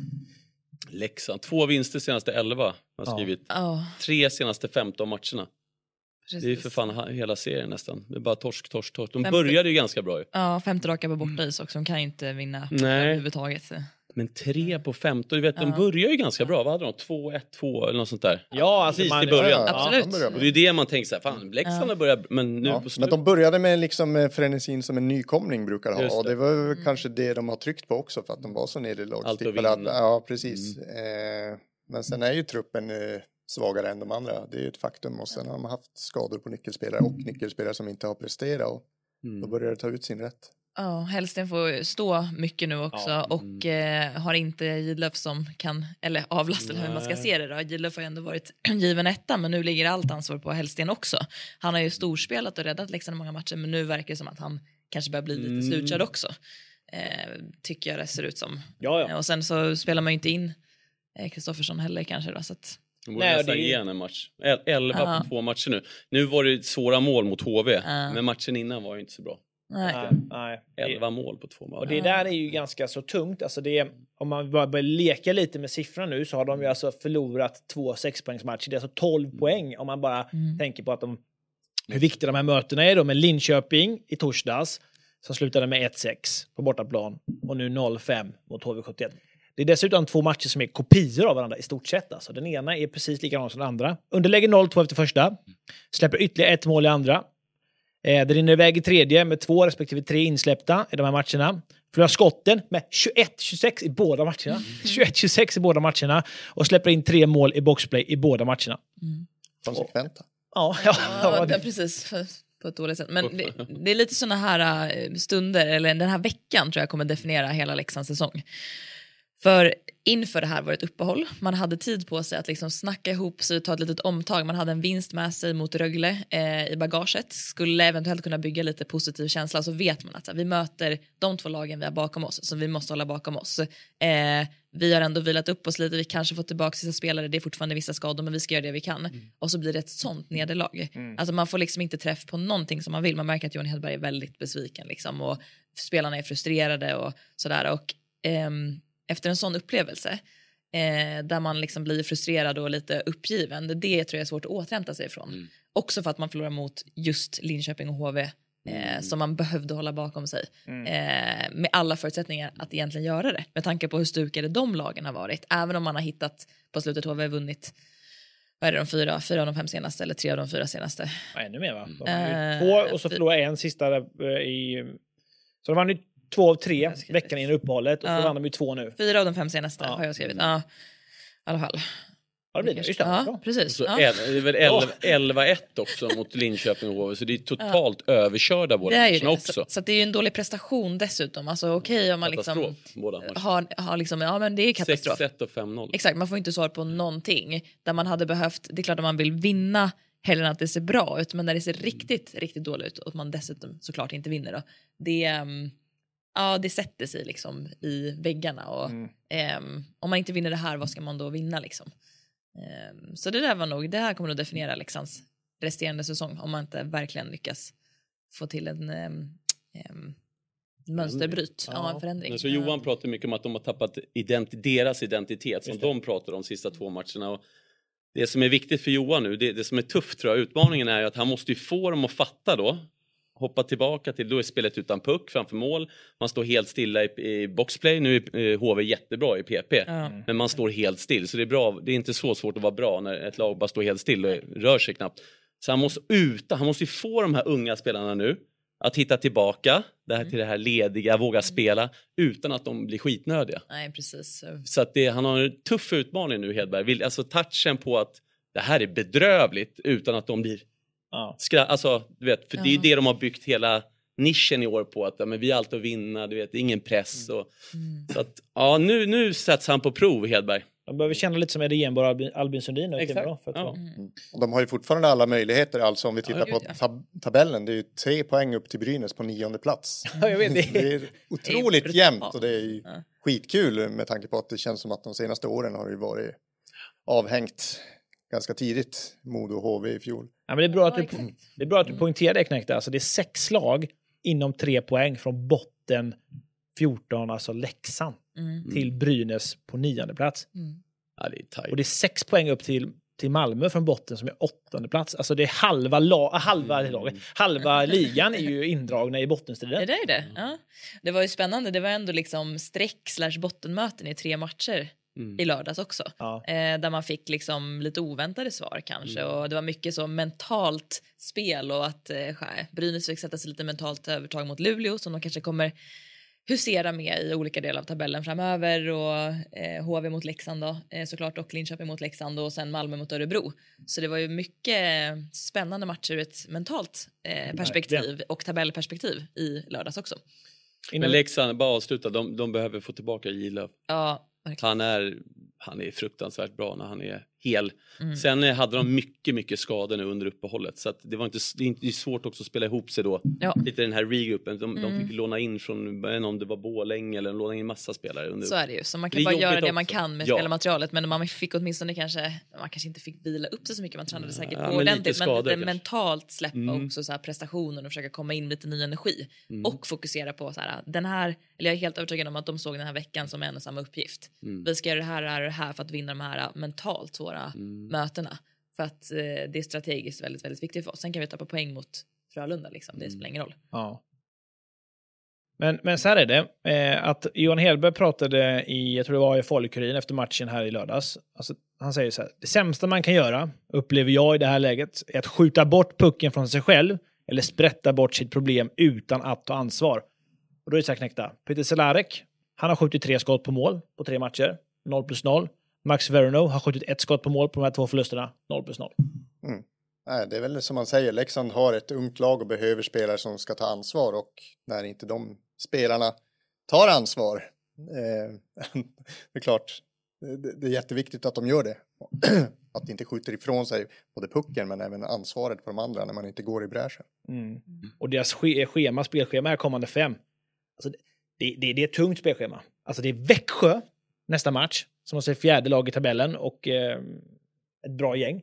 Leksand, två vinster senaste elva har skrivit. Ja. Tre senaste femton matcherna. Precis. Det är för fan hela serien nästan. Det är bara torsk, torsk, torsk. De femte... började ju ganska bra ju. Ja, femte raka på bortais också. De kan ju inte vinna Nej. överhuvudtaget. Men tre på femton, du vet, de ja. börjar ju ganska bra. Vad hade de? två ett två eller något sånt där. Ja, alltså man, i början. Ja, absolut. Ja, och det är det man tänker så här, fan, Leksand har börjat, men nu ja, på slut. Men de började med liksom frenesin som en nykomling brukar ha. Det. Och det var mm. kanske det de har tryckt på också för att de var så nederlagstippade. Ja, precis. Mm. Eh, men sen är ju truppen eh, svagare än de andra. Det är ett faktum. Och sen har de haft skador på nyckelspelare och nyckelspelare som inte har presterat. Och mm. då börjar det ta ut sin rätt. Ja, Hellsten får stå mycket nu också ja. och eh, har inte Gidlöf som kan, eller avlasta eller hur man ska se det då. Gidlöf har ju ändå varit given etta, men nu ligger allt ansvar på Hellsten också. Han har ju storspelat och räddat Leksand många matcher, men nu verkar det som att han kanske börjar bli lite slutkörd också. Eh, tycker jag det ser ut som. Ja, ja. Och sen så spelar man ju inte in Kristoffersson heller kanske då, så att... De borde nästan ge en match. elva uh-huh. på två matcher nu. Nu var det svåra mål mot H V, uh-huh. men matchen innan var ju inte så bra. Nej. Nej. elva mål på två mål. Och det där är ju ganska så tungt. Alltså det är, om man bara börjar leka lite med siffrorna nu så har de ju alltså förlorat två sexpoängsmatcher. Det är alltså tolv mm. poäng om man bara mm. tänker på att de, hur viktiga de här mötena är då med Linköping i torsdags som slutade med ett sex på bortaplan och nu noll fem mot H V sjuttioett. Det är dessutom två matcher som är kopior av varandra i stort sett. Alltså. Den ena är precis likadan som den andra. Underlägger noll två efter första. Släpper ytterligare ett mål i andra. Eh, det rinner iväg i tredje med två respektive tre insläppta i de här matcherna. Förlorar skotten med tjugoett tjugosex i båda matcherna. Mm. tjugoett tjugosex i båda matcherna. Och släpper in tre mål i boxplay i båda matcherna. Mm. Konsekventa. Ja, ja, ja, ja det... precis. På ett dåligt sätt. Men det, det är lite såna här stunder, eller den här veckan tror jag kommer definiera hela Leksands säsong. För inför det här var ett uppehåll. Man hade tid på sig att liksom snacka ihop sig och ta ett litet omtag. Man hade en vinst med sig mot Rögle eh, i bagaget. Skulle eventuellt kunna bygga lite positiv känsla. Så vet man att så här, vi möter de två lagen vi har bakom oss. Som vi måste hålla bakom oss. Eh, vi har ändå vilat upp oss lite. Vi kanske får tillbaka vissa spelare. Det är fortfarande vissa skador, men vi ska göra det vi kan. Mm. Och så blir det ett sånt nederlag. Mm. Alltså man får liksom inte träff på någonting som man vill. Man märker att Johnny Hedberg är väldigt besviken. Liksom, och spelarna är frustrerade och sådär. Och... Ehm, efter en sån upplevelse eh, där man liksom blir frustrerad och lite uppgiven, det tror jag är svårt att återhämta sig ifrån. Mm. Också för att man förlorar mot just Linköping och H V eh, mm. som man behövde hålla bakom sig. Mm. Eh, med alla förutsättningar att egentligen göra det. Med tanke på hur stukade de lagen har varit. Även om man har hittat på slutet H V vunnit vad är det, de fyra, fyra av de fem senaste eller tre av de fyra senaste. Ja, ännu mer va? Eh, två och så förlorar en sista i... Så de vann ju två av tre veckan innan uppehållet och så ja. vann de ju två nu. Fyra av de fem senaste ja. har jag skrivit. Ja, i alla fall. Ja, det blir det. Just det. Ja, precis. Så ja. Det är väl elva ett också mot Linköping och H V, så det är totalt ja. överkörda båda matcherna också. Så, så det är ju en dålig prestation dessutom. Alltså okej okay, om man liksom har, har liksom, ja men det är katastrof. sex ett och fem noll. Exakt, man får inte svar på någonting där man hade behövt, det är klart att man vill vinna hellre än att det ser bra ut, men när det ser riktigt, riktigt dåligt ut och man dessutom såklart inte vinner då. Det är... Um, Ja, det sätter sig liksom i väggarna och mm. eh, om man inte vinner det här, vad ska man då vinna liksom? Eh, så det där var nog, det här kommer att definiera Leksands resterande säsong om man inte verkligen lyckas få till en eh, eh, mönsterbryt, ja. Ja, en förändring. Så Johan pratar mycket om att de har tappat identi- deras identitet som de pratar om de sista två matcherna och det som är viktigt för Johan nu, det, det som är tufft tror jag, utmaningen är att han måste ju få dem att fatta då. Hoppa tillbaka till, då är spelet utan puck framför mål. Man står helt stilla i, i boxplay. Nu är H V jättebra i P P. Mm. Men man står helt still. Så det är bra. Det är inte så svårt att vara bra när ett lag bara står helt still och rör sig knappt. Så han måste uta, han måste ju få de här unga spelarna nu att hitta tillbaka det här, till det här lediga, våga spela utan att de blir skitnödiga. Nej, precis. Så att det, han har en tuff utmaning nu, Hedberg. Vill, alltså touchen på att det här är bedrövligt utan att de blir... Ja. Skra- alltså, du vet, för ja. det är det de har byggt hela nischen i år på att ja, men vi är alltid att vinna, du vet, ingen press. Och, Mm. så att, ja, nu, nu sätts han på prov, Hedberg. De behöver känna lite som Eddie Genborg och Albin, Albin Sundin. Nu, Exakt. bra för att Ja. vara- Mm. Och de har ju fortfarande alla möjligheter, alltså om vi tittar Ja, på ja. tab- tabellen. Det är ju tre poäng upp till Brynäs på nionde plats. Ja, jag vet det. Det är otroligt Det är jämnt brutalt. och det är ju Ja. skitkul med tanke på att det känns som att de senaste åren har det ju varit avhängt ganska tidigt, Modo och H V i fjol. Ja, men det är bra att Ja, du, exakt. det är bra att du poängterar det, Knäckte. Alltså det är sex lag inom tre poäng från botten fjorton, alltså Leksand, Mm. till Brynäs på nionde plats. Mm. Ja, det är tajt. Och det är sex poäng upp till, till Malmö från botten som är åttonde plats. Alltså det är halva, la, halva, laget, halva ligan är ju indragna i bottenstriden. Det är det. Ja. Det var ju spännande. Det var ändå liksom streck slash bottenmöten i tre matcher Mm. i lördags också. Ja. Eh, där man fick liksom lite oväntade svar kanske. Mm. Och det var mycket så mentalt spel och att eh, Brynäs fick sätta sig lite mentalt övertag mot Luleå som de kanske kommer husera med i olika delar av tabellen framöver. Och eh, H V mot Leksand då, eh, såklart, och Linköping mot Leksand och sen Malmö mot Örebro. Så det var ju mycket spännande matcher ur ett mentalt eh, perspektiv Verkligen. och tabellperspektiv i lördags också. Men Leksand, bara avsluta, de, de behöver få tillbaka Gilöf. Ja, verkligen. Han är, han är fruktansvärt bra när han är hel. Mm. Sen eh, hade de mycket, mycket skador nu under uppehållet. Så att det var inte, det är inte svårt också att spela ihop sig då. Ja. Lite den här regruppen. De, Mm. de fick låna in från, jag vet inte om det var Borlänge eller låna in massa spelare. Under. Så är det ju. Så man Det kan är bara göra jobbigt det man också. kan med Ja. spelarmaterialet. Men man fick åtminstone kanske, man kanske inte fick vila upp sig så mycket. Man tränade säkert Ja, på men lite ordentligt. Men skador lite kanske. mentalt släppa Mm. också så här prestationen och försöka komma in med lite ny energi. Mm. Och fokusera på så här, den här, eller jag är helt övertygad om att de såg den här veckan som en och samma uppgift. Mm. Vi ska göra det här, det här och det här för att vinna de här mentalt svåra Mm. mötena. För att eh, det är strategiskt väldigt, väldigt viktigt för oss. Sen kan vi tappa poäng mot Frölunda liksom. Det Mm. spelar ingen roll. Ja. Men, men så här är det. Eh, att Johan Hedberg pratade i, jag tror det var i Folkurin efter matchen här i lördags. Alltså, han säger så här. Det sämsta man kan göra, upplever jag i det här läget, är att skjuta bort pucken från sig själv eller sprätta bort sitt problem utan att ta ansvar. Och då är det så här, Knäckta. Peter Cehlarik, han har skjutit tre skott på mål på tre matcher. noll plus noll. Max Verno har skjutit ett skott på mål på de här två förlusterna. noll plus noll. Mm. Nej, det är väl som man säger, Leksand har ett ungt lag och behöver spelare som ska ta ansvar, och när inte de spelarna tar ansvar, eh, det är klart, det, det är jätteviktigt att de gör det. Att de inte skjuter ifrån sig både pucken men även ansvaret på de andra när man inte går i bräschen. Mm. Och deras ske- schema, spelschema är kommande fem. Alltså, det, det, det är ett tungt spelschema. Alltså det är Växjö nästa match, som är fjärde lag i tabellen, och eh, ett bra gäng.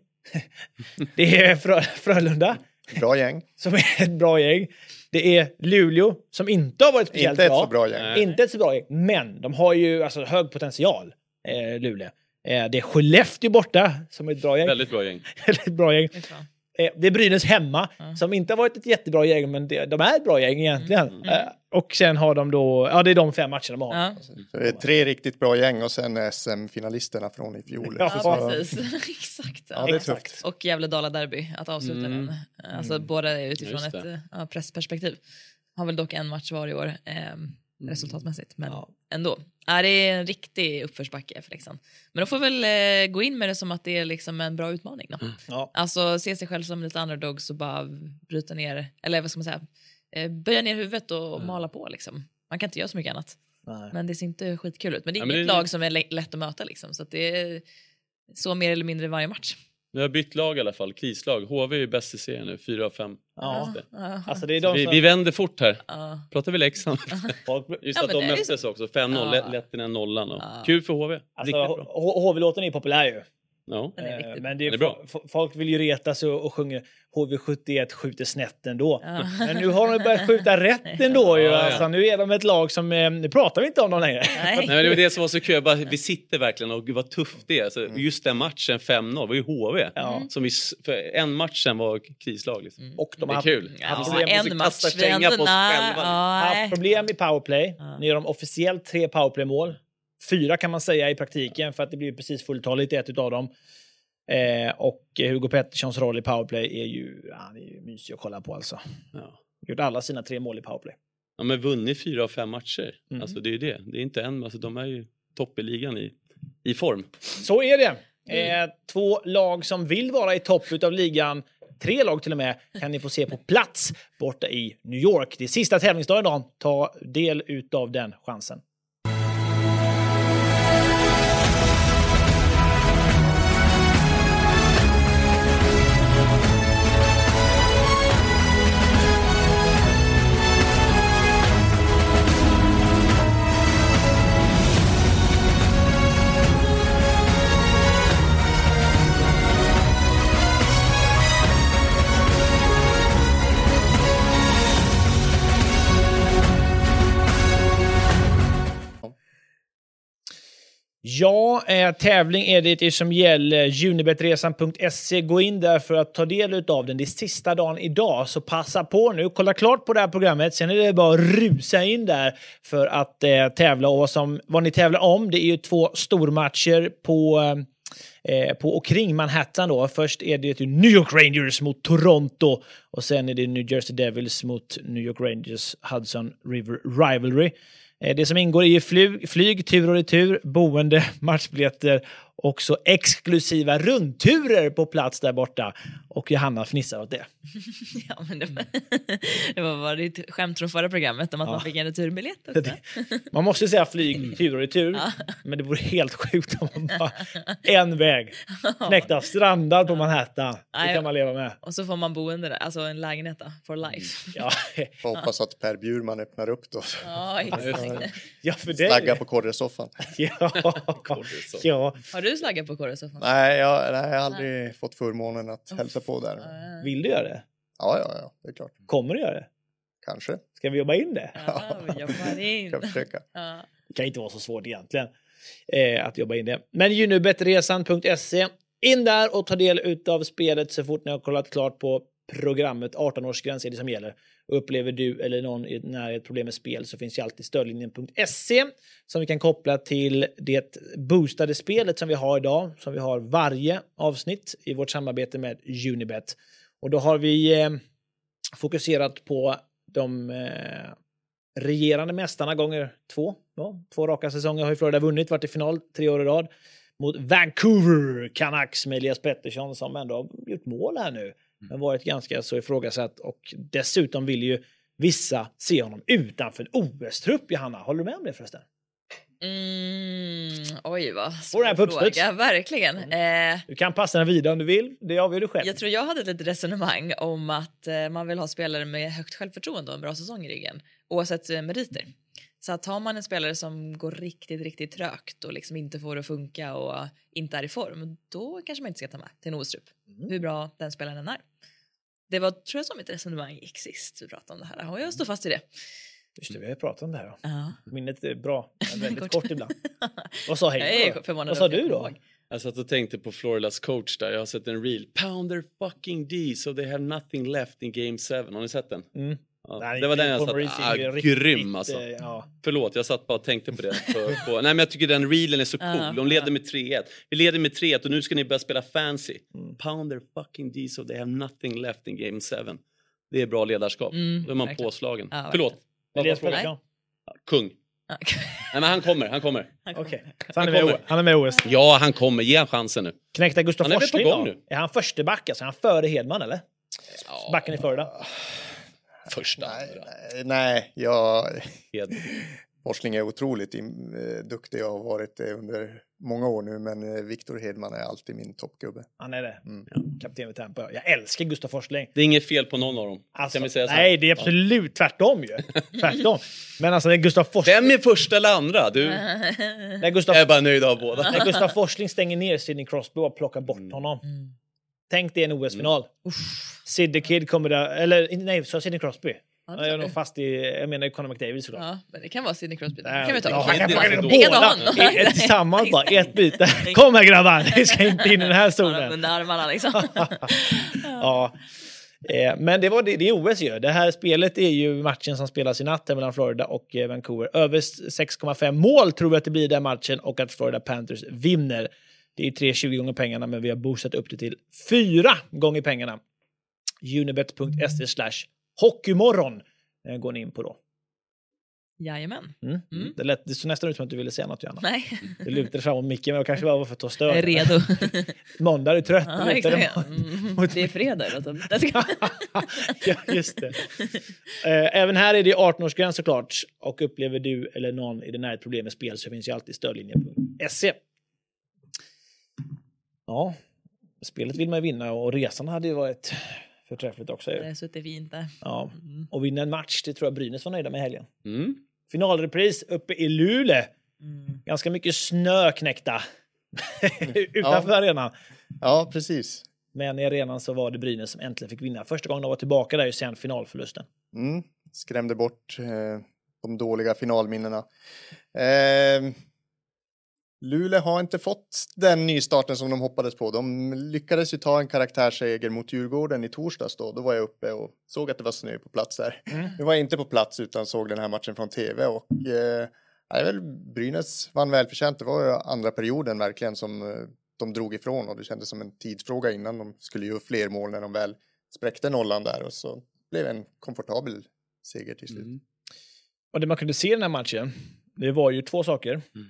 Det är Frö- Frölunda Bra gäng. som är ett bra gäng. Det är Luleå som inte har varit speciellt Inte ett bra. så bra gäng. Nej. Inte ett så bra gäng, men de har ju alltså hög potential, eh, Luleå. Eh, det är Skellefteå borta som är ett bra gäng. Väldigt bra gäng. Väldigt bra gäng. Vet du vad? Eh, det är Brynäs hemma, Ja. som inte har varit ett jättebra gäng, men det, de är ett bra gäng egentligen. Mm. Eh, och sen har de då, ja det är de fem matcherna de har. Ja. Så det är tre riktigt bra gäng och sen S M-finalisterna från i fjol. Ja, Så- Ja, precis. Exakt. Ja, det är Exakt. tufft. Och Gävle-Dala-derby, att avsluta Mm. den. Alltså Mm. båda utifrån Just ett det. eh, ja, pressperspektiv. Har väl dock en match var i år eh, resultatmässigt. Men Ja. ändå. Ja, det är en riktig uppförsbacke för Leksand. Men de får väl eh, gå in med det som att det är liksom en bra utmaning då. Ja. Alltså se sig själv som lite underdogs och bara bryta ner, eller vad ska man säga, eh, böja ner huvudet och Mm. mala på liksom. Man kan inte göra så mycket annat. Nej. Men det ser inte skitkul ut. Men det är Ja, men inget det- lag som är lä- lätt att möta liksom. Så att det är så mer eller mindre varje match. Vi har bytt lag i alla fall, krislag. H V är ju bäst i serien nu, fyra av fem. Ja. Ja. Alltså det är de Vi, som... vi vänder fort här. Ja. Pratar vi Leksand? folk, Just Ja, att men de det är ju möttes också, fem noll, Ja. lätt, lätt i den nollan. Och Ja. Kul för H V, alltså, riktigt bra. H- H V-låten är populär ju. Ja. Den är Eh, riktigt Men det är, Den är bra. fo- folk vill ju reta sig och, och sjunga H V sjuttioett skjuter snett ändå. Ja. Men nu har de börjat skjuta rätt ändå ju. Ja, ja. Alltså, nu är de ett lag som, eh, nu pratar vi inte om dem längre. Nej. Nej, men det var det som var så kul, jag bara, vi sitter verkligen och gud vad tufft det är. Alltså, Mm. just den matchen fem noll var ju H V. Ja. Som vi, s- för en match sen var krislag. Liksom. Mm. Och de Det har är haft, kul. Ja, haft, måste problem, måste en kasta match. vi känga ändå- på oss nej, själva. ja, haft problem i powerplay. Ja. Nu gör de officiellt tre powerplay-mål. Fyra kan man säga i praktiken, för att det blir precis fulltaligt i ett utav dem. Eh, och Hugo Petterssons roll i powerplay är ju, ja, han är ju mysig att kolla på alltså. Ja. Gjort alla sina tre mål i powerplay. Ja, men vunnit fyra av fem matcher. Mm. Alltså det är ju det. Det är inte en, alltså de är ju topp i ligan i, i form. Så är det. Mm. Eh, två lag som vill vara i topp utav ligan tre lag till och med, kan ni få se på plats borta i New York. Det är sista tävlingsdagen idag. Ta del utav den chansen. Ja, eh, tävling är det som gäller. Unibetresan punkt se. Gå in där för att ta del av den. Det är sista dagen idag, så passa på nu. Kolla klart på det här programmet. Sen är det bara att rusa in där för att eh, tävla. Och vad, som, vad ni tävlar om, det är ju två stormatcher på, eh, på och kring Manhattan då. Först är det New York Rangers mot Toronto. Och sen är det New Jersey Devils mot New York Rangers Hudson River Rivalry. Det som ingår i flyg, flyg, tur och retur, boende, matchbiljetter, också exklusiva rundturer på plats där borta. Och Johanna fnissar åt det. Ja, men det var, det var bara ditt skämt från förra programmet om att ja. man fick en returbiljett. Det, man måste säga flyg, tur och retur, ja. men det vore helt sjukt om man bara en väg. Knäckta strandar på Manhattan. Det kan man leva med. Och så får man boende där, alltså en lägenhet då, for life. Ja. Jag hoppas att Per Bjurman öppnar upp då. Ja, exakt. Ja, för det. Slagga på korresoffan. Ja. ja. Har du slaggat på korresoffan? Nej, jag, nej, jag har aldrig nej. fått förmånen att hälsa på där. Vill du göra det? Ja, ja, ja, det är klart. Kommer du göra det? Kanske. Ska vi jobba in det? Ja, vi jobbar in. Ska försöka. Ja. Det kan inte vara så svårt egentligen eh, att jobba in det. Men unibetresan punkt se. In där och ta del av spelet så fort ni har kollat klart på programmet. arton-årsgräns är det som gäller. Och upplever du eller någon i närhet problem med spel så finns ju alltid stödlinjen punkt se som vi kan koppla till det boostade spelet som vi har idag. Som vi har varje avsnitt i vårt samarbete med Unibet. Och då har vi eh, fokuserat på de eh, regerande mästarna gånger två. Ja, två raka säsonger har ju Florida vunnit, varit i final tre år i rad. Mot Vancouver Canucks med Elias Pettersson som ändå har gjort mål här nu. Men varit ganska så ifrågasatt. Och dessutom vill ju vissa se honom utanför en O S-trupp, Johanna. Håller du med om det förresten? Mm, oj vad svår fråga, verkligen. Mm. Eh, du kan passa den vidare om du vill, det avgör du själv. Jag tror jag hade ett litet resonemang om att eh, man vill ha spelare med högt självförtroende och en bra säsong i ryggen, oavsett eh, meriter. Så att har man en spelare som går riktigt, riktigt trögt och liksom inte får det att funka och inte är i form, då kanske man inte ska ta med till en O S-trupp. Mm. Hur bra den spelaren är. Det var, tror jag, som mitt resonemang gick sist vi pratade om det här. Och jag står fast i det. Just det, vi har pratat om det här då. Ja. Minnet är bra, väldigt kort. kort ibland. Vad sa Hej då? Vad sa du då? Jag satt och tänkte på Floridas coach där. Jag har sett en reel. Pound their fucking D so they have nothing left in game seven. Har ni sett den? Mm. Ja, nej, det var den jag satt. Ah, grym alltså. Ja. Förlåt, jag satt bara och tänkte på det. För, på, nej, men jag tycker den reelen är så cool. De leder med tre ett. Vi leder med tre ett och nu ska ni börja spela fancy. Mm. Pound their fucking D so they have nothing left in game seven. Det är bra ledarskap. Mm, då är man verkligen påslagen. Ja, förlåt. Ja, kung. Nej, men han kommer, han kommer. Okej. Okay. Han, han är med i O S. Ja, han kommer. Ge han chansen nu. Knäckta Gustav Forsling då? Nu. Är han första back? Alltså, är han före Hedman, eller? Ja. Backen i Florida. Första. Nej, nej, nej jag... Forsling är otroligt in, eh, duktig och har varit det under många år nu, men eh, Victor Hedman är alltid min toppgubbe. Han är det. Mm. Ja. Kapten med tempo. Jag älskar Gustav Forsling. Det är inget fel på någon av dem. Alltså, kan vi säga så? Nej, det är absolut ja. tvärtom ju. Tvärtom. Men alltså, det är Gustav Forsling. Vem är första eller andra? Du när Gustav... jag är bara nöjd av båda. När Gustav Forsling stänger ner Sidney Crosby och plockar bort mm. honom. Mm. Tänk dig en O S-final. Mm. Sid the Kid kommer där, eller nej, så Sidney Crosby. Ja, jag är nog fast i, jag menar Conor McDavid såklart. Ja, men det kan vara Sidney Crosby. Det kan vi ta. Ja, han kan packa båda. Tillsammans bara, ett byte. Kom här grabbar, vi ska inte in i den här zonen. Ja, armarna liksom. Ja. Men det var det, det O S gör. Det här spelet är ju matchen som spelas i natt mellan Florida och Vancouver. Över sex komma fem mål tror vi att det blir den matchen och att Florida Panthers vinner. Det är tre tjugo gånger pengarna, men vi har boostat upp det till fyra gånger pengarna. unibet punkt se slash hockeymorgon går ni in på då. Jajamän. Mm. Mm. Det, lät, det såg nästan ut som att du ville säga något, Johanna. Nej. Det lutade fram om micken, men jag kanske bara var för att ta stöd. Jag är redo. Måndag är du trött. Ja, exakt. Mm. Det är fredag. Ja, just det. Även här är det arton-årsgräns såklart. Och upplever du eller någon i det här ett problem med spel så finns ju alltid stödlinjen på S C. Ja, spelet vill man ju vinna och resan hade ju varit förträffligt också. Det är så att det fint där. Ja, och vinna en match, det tror jag Brynäs var nöjda med helgen. Mm. Finalrepris uppe i Luleå. Mm. Ganska mycket snö knäckta utanför ja. arenan. Ja, precis. Men i arenan så var det Brynäs som äntligen fick vinna. Första gången de var tillbaka där ju sen finalförlusten. Mm. Skrämde bort eh, de dåliga finalminnena. Eh, Luleå har inte fått den nystarten som de hoppades på. De lyckades ju ta en karaktärsseger mot Djurgården i torsdags då. Då var jag uppe och såg att det var snö på plats där. Mm. Nu var jag inte på plats utan såg den här matchen från tv. Och eh, är väl, Brynäs vann välförtjänt. Det var ju andra perioden verkligen som eh, de drog ifrån. Och det kändes som en tidsfråga innan de skulle göra fler mål när de väl spräckte nollan där. Och så blev en komfortabel seger till slut. Mm. Och det man kunde se i den här matchen, det var ju två saker. Mm.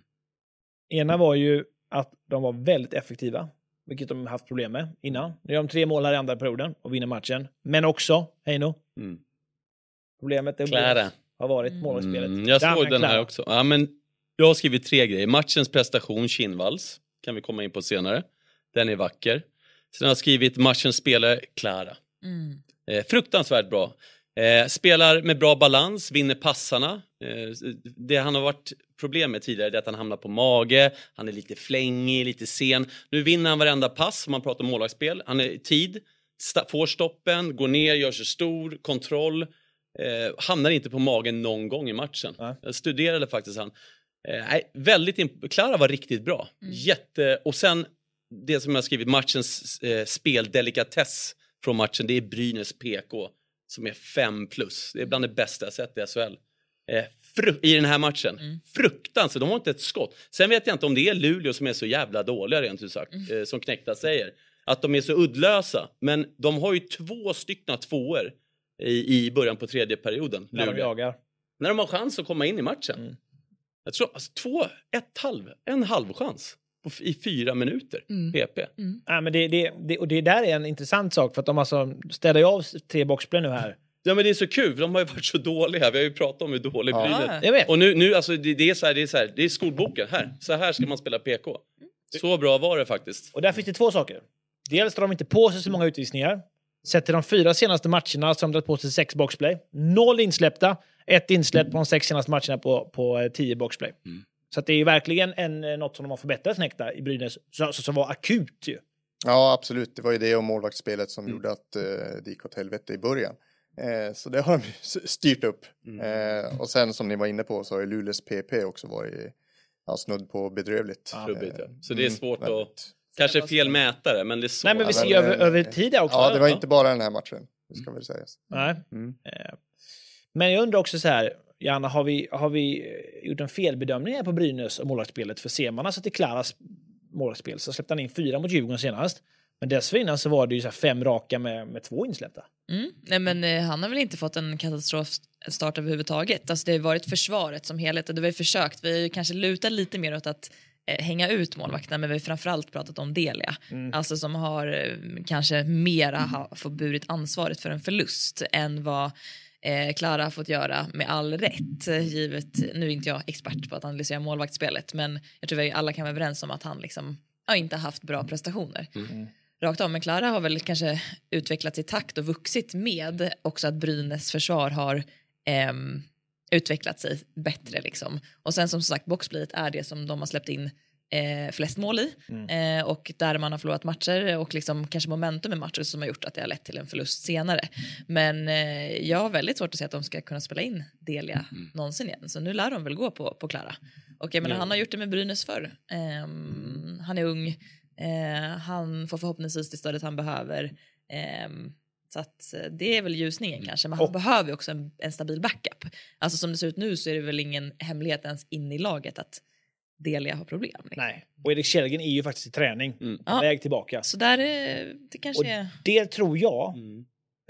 Ena var ju att de var väldigt effektiva, vilket de haft problem med innan. Nu gör de tre mål här i andra perioden och vinner matchen. Men också, Heino, mm. problemet är har varit målvaktsspelet. Mm, jag såg den här också. Ja, men jag har skrivit tre grejer. Matchens prestation, Kinnvalls, kan vi komma in på senare. Den är vacker. Sen har jag skrivit matchens spelare, Klara. Mm. Eh, fruktansvärt bra. Eh, spelar med bra balans, vinner passarna. Eh, det han har varit problem med tidigare är att han hamnar på mage. Han är lite flängig, lite sen. Nu vinner han varenda pass om man pratar om målvaktsspel. Han är i tid, sta- får stoppen, går ner, gör sig stor, kontroll. Eh, hamnar inte på magen någon gång i matchen. Ja. Jag studerade faktiskt han. Eh, väldigt imp- Klara var riktigt bra. Mm. Jätte... Och sen det som jag har skrivit, matchens eh, speldelikatess från matchen, det är Brynäs P K. Som är fem plus. Det är bland det bästa jag sett i S H L. Eh, fru- I den här matchen. Mm. Fruktansvärt. De har inte ett skott. Sen vet jag inte om det är Luleå som är så jävla dåliga rent ut sagt. Mm. Eh, som Knäckta säger. Att de är så uddlösa. Men de har ju två stycken tvåor i, i början på tredje perioden. När de jagar. När de har chans att komma in i matchen. Mm. Jag tror alltså, två, ett halv, en halv chans. På, i fyra minuter. Mm. P P. Mm. Ja, men det, det, det, och det där är en intressant sak. För att de alltså ställer ju av tre boxplay nu här. Ja, men det är så kul. För de har ju varit så dåliga. Vi har ju pratat om hur dålig ja. Brynäs. Jag vet. Och nu, nu alltså, det, det, är så här, det är så här. Det är skolboken. Här. Så här ska man spela P K. Så bra var det faktiskt. Och där finns det två saker. Dels drar de inte på sig så många utvisningar. Sätter de fyra senaste matcherna som dragit på sig sex boxplay. Noll insläppta. Ett insläpp på de sex senaste matcherna på, på tio boxplay. Mm. Så att det är ju verkligen en, något som de har förbättrat Knäckta i Brynäs. Så, så, som var akut ju. Ja, absolut. Det var ju det och målvaktsspelet som mm. gjorde att uh, det gick åt helvete i början. Eh, så det har de styrt upp. Mm. Eh, och sen som ni var inne på så har ju Luleås P P också varit ja, snudd på bedrövligt. Ja. Eh, ja. Så det är svårt mm, att... Kanske fel mätare, men det är så. Nej, men vi ser ja, över, över tid också. Ja, det var inte bara den här matchen. Det ska väl sägas. Nej. Mm. Eh, men jag undrar också så här... Janna, har vi, har vi gjort en felbedömning här på Brynäs och målvaktsspelet? För ser man alltså till Klaras målvaktsspel så släppte han in fyra mot Djurgården senast. Men dessförinnan så var det ju så här fem raka med, med två insläppta. Mm. Nej, men eh, han har väl inte fått en katastrofstart överhuvudtaget. Alltså det har varit försvaret som helhet och det har vi försökt. Vi har ju kanske lutat lite mer åt att eh, hänga ut målvakterna, men vi har framförallt pratat om Delia. Mm. Alltså som har eh, kanske mera ha, fått burit ansvaret för en förlust än vad Klara eh, har fått göra med all rätt. Givet, nu är inte jag expert på att analysera målvaktsspelet, men jag tror vi alla kan vara överens om att han liksom, ja, inte har haft bra prestationer. Mm. Rakt om, men Klara har väl kanske utvecklats i takt och vuxit med också att Brynäs försvar har eh, utvecklat sig bättre liksom. Och sen som sagt, boxplayet är det som de har släppt in Eh, flest mål i mm. eh, och där man har förlorat matcher och liksom kanske momentum i matcher som har gjort att det har lett till en förlust senare. Men eh, jag har väldigt svårt att se att de ska kunna spela in Delia mm. någonsin igen. Så nu lär de väl gå på, på Klara. Och jag menar, han har gjort det med Brynäs förr. Eh, han är ung. Eh, han får förhoppningsvis det stödet han behöver. Eh, så att det är väl ljusningen mm. kanske. Men han och. behöver också en, en stabil backup. Alltså som det ser ut nu så är det väl ingen hemlighet ens in i laget att Delia har problem. Liksom. Nej. Och Erik Källgren är ju faktiskt i träning. Mm. Ja. Väg tillbaka. Så där är, det kanske och är... det tror jag, mm.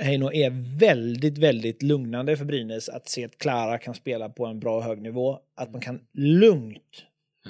Heino är väldigt, väldigt lugnande för Brynäs att se att Klara kan spela på en bra hög nivå. Att man kan lugnt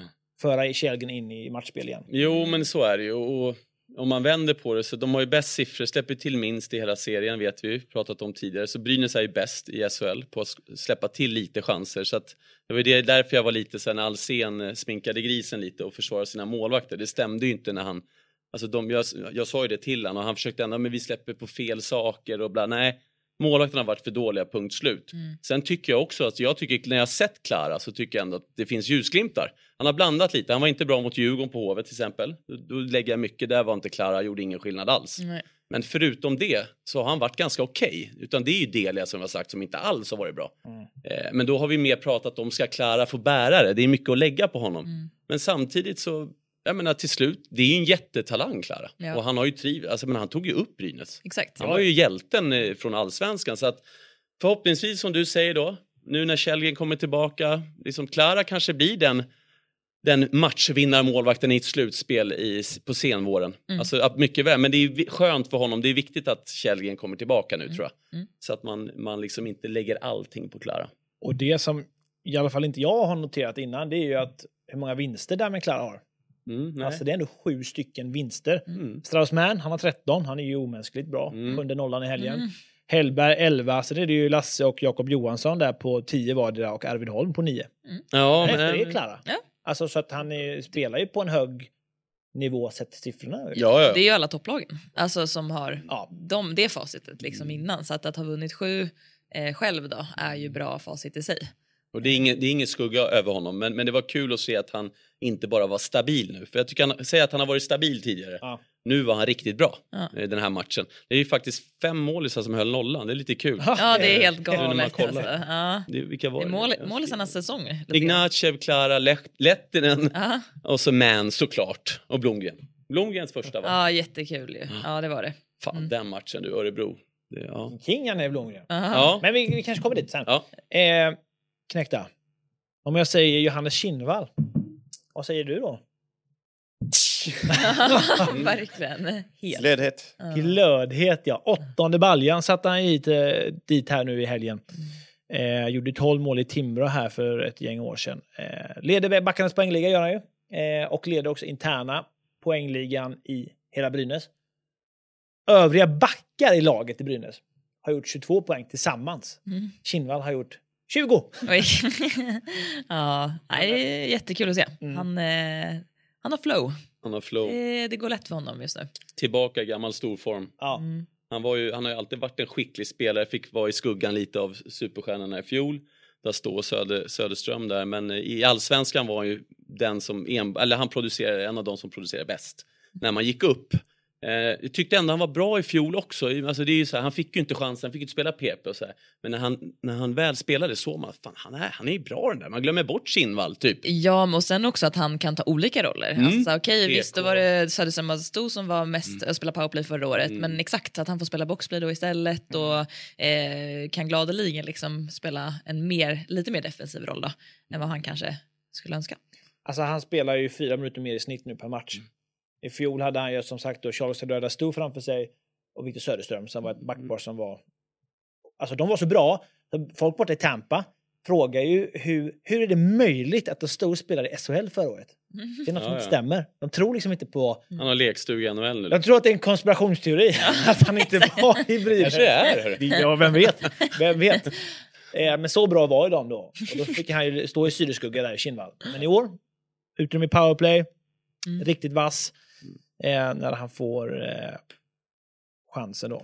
föra Källgren in i matchspel igen. Jo, men så är det ju. Och om man vänder på det så de har ju bäst siffror, släpper till minst i hela serien, vet vi, pratat om tidigare. Så Brynäs är ju bäst i S H L på att släppa till lite chanser. Så att det var det därför jag var lite sen Alsen sminkade grisen lite och försvarade sina målvakter. Det stämde ju inte när han, alltså de, jag, jag sa ju det till han och han försökte ändå, men vi släpper på fel saker och bla, nej. Målvakterna har varit för dåliga, punkt slut. Mm. Sen tycker jag också att jag tycker, när jag sett Klara så tycker jag ändå att det finns ljusglimtar. Han har blandat lite, han var inte bra mot Djurgården på Hovet till exempel. Då lägger jag mycket, där var inte Klara, gjorde ingen skillnad alls. Nej. Men förutom det så har han varit ganska okej. Okay. Utan det är ju Delia som jag har sagt som inte alls har varit bra. Mm. Eh, men då har vi mer pratat om, ska Klara få bära det? Det är mycket att lägga på honom. Mm. Men samtidigt så, jag menar till slut, det är ju en jättetalang Klara. Ja. Och han har ju triv, alltså men han tog ju upp Brynäs. Exakt. Han var ju hjälten från Allsvenskan, så att förhoppningsvis som du säger då, nu när Källgren kommer tillbaka, liksom Klara kanske blir den den matchvinnarmålvakten i ett slutspel i, på senvåren. Mm. Alltså mycket väl, men det är skönt för honom. Det är viktigt att Källgren kommer tillbaka nu mm. tror jag. Mm. Så att man, man liksom inte lägger allting på Klara. Och det som i alla fall inte jag har noterat innan, det är ju att hur många vinster där med Klara har. Mm, alltså det är ändå sju stycken vinster. Mm. Straussman, han har tretton. Han är ju omänskligt bra. Mm. Sjunde nollan i helgen. Mm. Hellberg elva. Så det är det ju Lasse och Jakob Johansson där på tio vardera och Arvid Holm på nio. Mm. Ja, men men det är Klara. Ja. Alltså så att han är, spelar ju på en hög nivå sett siffrorna. Ja, ja. Det är ju alla topplagen. Alltså som har ja. de, det facitet liksom mm. innan. Så att, att ha vunnit sju eh, själv då är ju bra facit i sig. Och det är ingen, det är ingen skugga över honom. Men, men det var kul att se att han inte bara var stabil nu. För jag tycker han säger att han har varit stabil tidigare. Ja. Nu var han riktigt bra ja. den här matchen. Det är ju faktiskt fem målisar som höll nollan. Det är lite kul. Ja, det är helt galet. Alltså. Ja. Det, vilka var det är mål, målisarnas säsong. Ignatjev, Klara, Lettinen ja. och så Man såklart. Och Blomgren. Blomgrens första va? Ja, jättekul ju. Ja, det var det. Fan, mm. den matchen du, Örebro. Det, ja. Kingen är Blomgren. Ja. Men vi, vi kanske kommer dit sen. Ja. Eh, knäckta. Om jag säger Johannes Kinnvall, vad säger du då? mm. Verkligen. Helt. Glödhet. Glödhet, ja. Åttonde baljan satte han hit, eh, dit här nu i helgen. Eh, gjorde tolv mål i Timrå här för ett gäng år sedan. Eh, leder backarnas poängliga gör han ju. Eh, och leder också interna poängligan i hela Brynäs. Övriga backar i laget i Brynäs har gjort tjugotvå poäng tillsammans. Mm. Kinnvall har gjort tjugo. Oj. Ja, det är jättekul att se. Mm. Han, eh, han har flow. Han har flow. Det, det går lätt för honom just nu. Tillbaka i gammal storform. Ja. Mm. Han, var ju, han har ju alltid varit en skicklig spelare. Fick vara i skuggan lite av superstjärnorna i fjol. Där står Söder, Söderström där. Men i Allsvenskan var han ju den som... En, eller han producerade, en av de som producerade bäst. När man gick upp. Eh, jag tyckte ändå han var bra i fjol också. Alltså det är ju så här, han fick ju inte chansen, han fick inte spela P P och så här. Men när han, när han väl spelade så man, fan, han är, han är ju bra den där. Man glömmer bort Kinnvall typ. Ja, och sen också att han kan ta olika roller. Mm. Alltså, okej, okay, visst då var det Söderström Stor som var mest mm. att spela powerplay förra året. Mm. Men exakt, att han får spela boxplay då istället. Mm. Och eh, kan gladeligen liksom spela en mer, lite mer defensiv roll då. Än vad han kanske skulle önska. Alltså han spelar ju fyra minuter mer i snitt nu per match. Mm. I fjol hade han ju som sagt då Charles Röda Stor framför sig och Victor Söderström som var ett backpar som var... Alltså de var så bra. Folk borta i Tampa frågar ju hur, hur är det möjligt att Stor spelade i S H L förra året? Det är något ja, som inte ja. stämmer. De tror liksom inte på... Han har lekstuga i N H L nu. Jag tror att det är en konspirationsteori att han inte var i Brynäs. Kanske är. Ja, vem vet? Vem vet? Eh, men så bra var ju de då. Och då fick han ju stå i sydeskugga där i Kinnvall. Men i år, utrymme i powerplay, mm. riktigt vass. Eh, när han får eh, chansen då.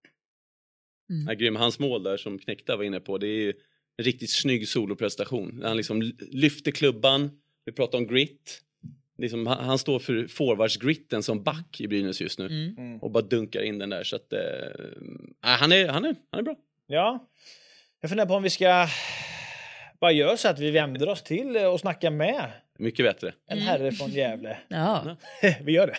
Mm. Ja, grym. Hans mål där som Knäckta var inne på, det är ju en riktigt snygg soloprestation. Han liksom lyfter klubban, vi pratar om grit. Liksom, han, han står för forwardsgritten som back i Brynäs just nu. Mm. Och bara dunkar in den där. Så att, eh, han, är, han, är, han är bra. Ja, jag funderar på om vi ska bara göra så att vi vänder oss till och snackar med. Mycket bättre. En herre från Gävle. Ja. Vi gör det.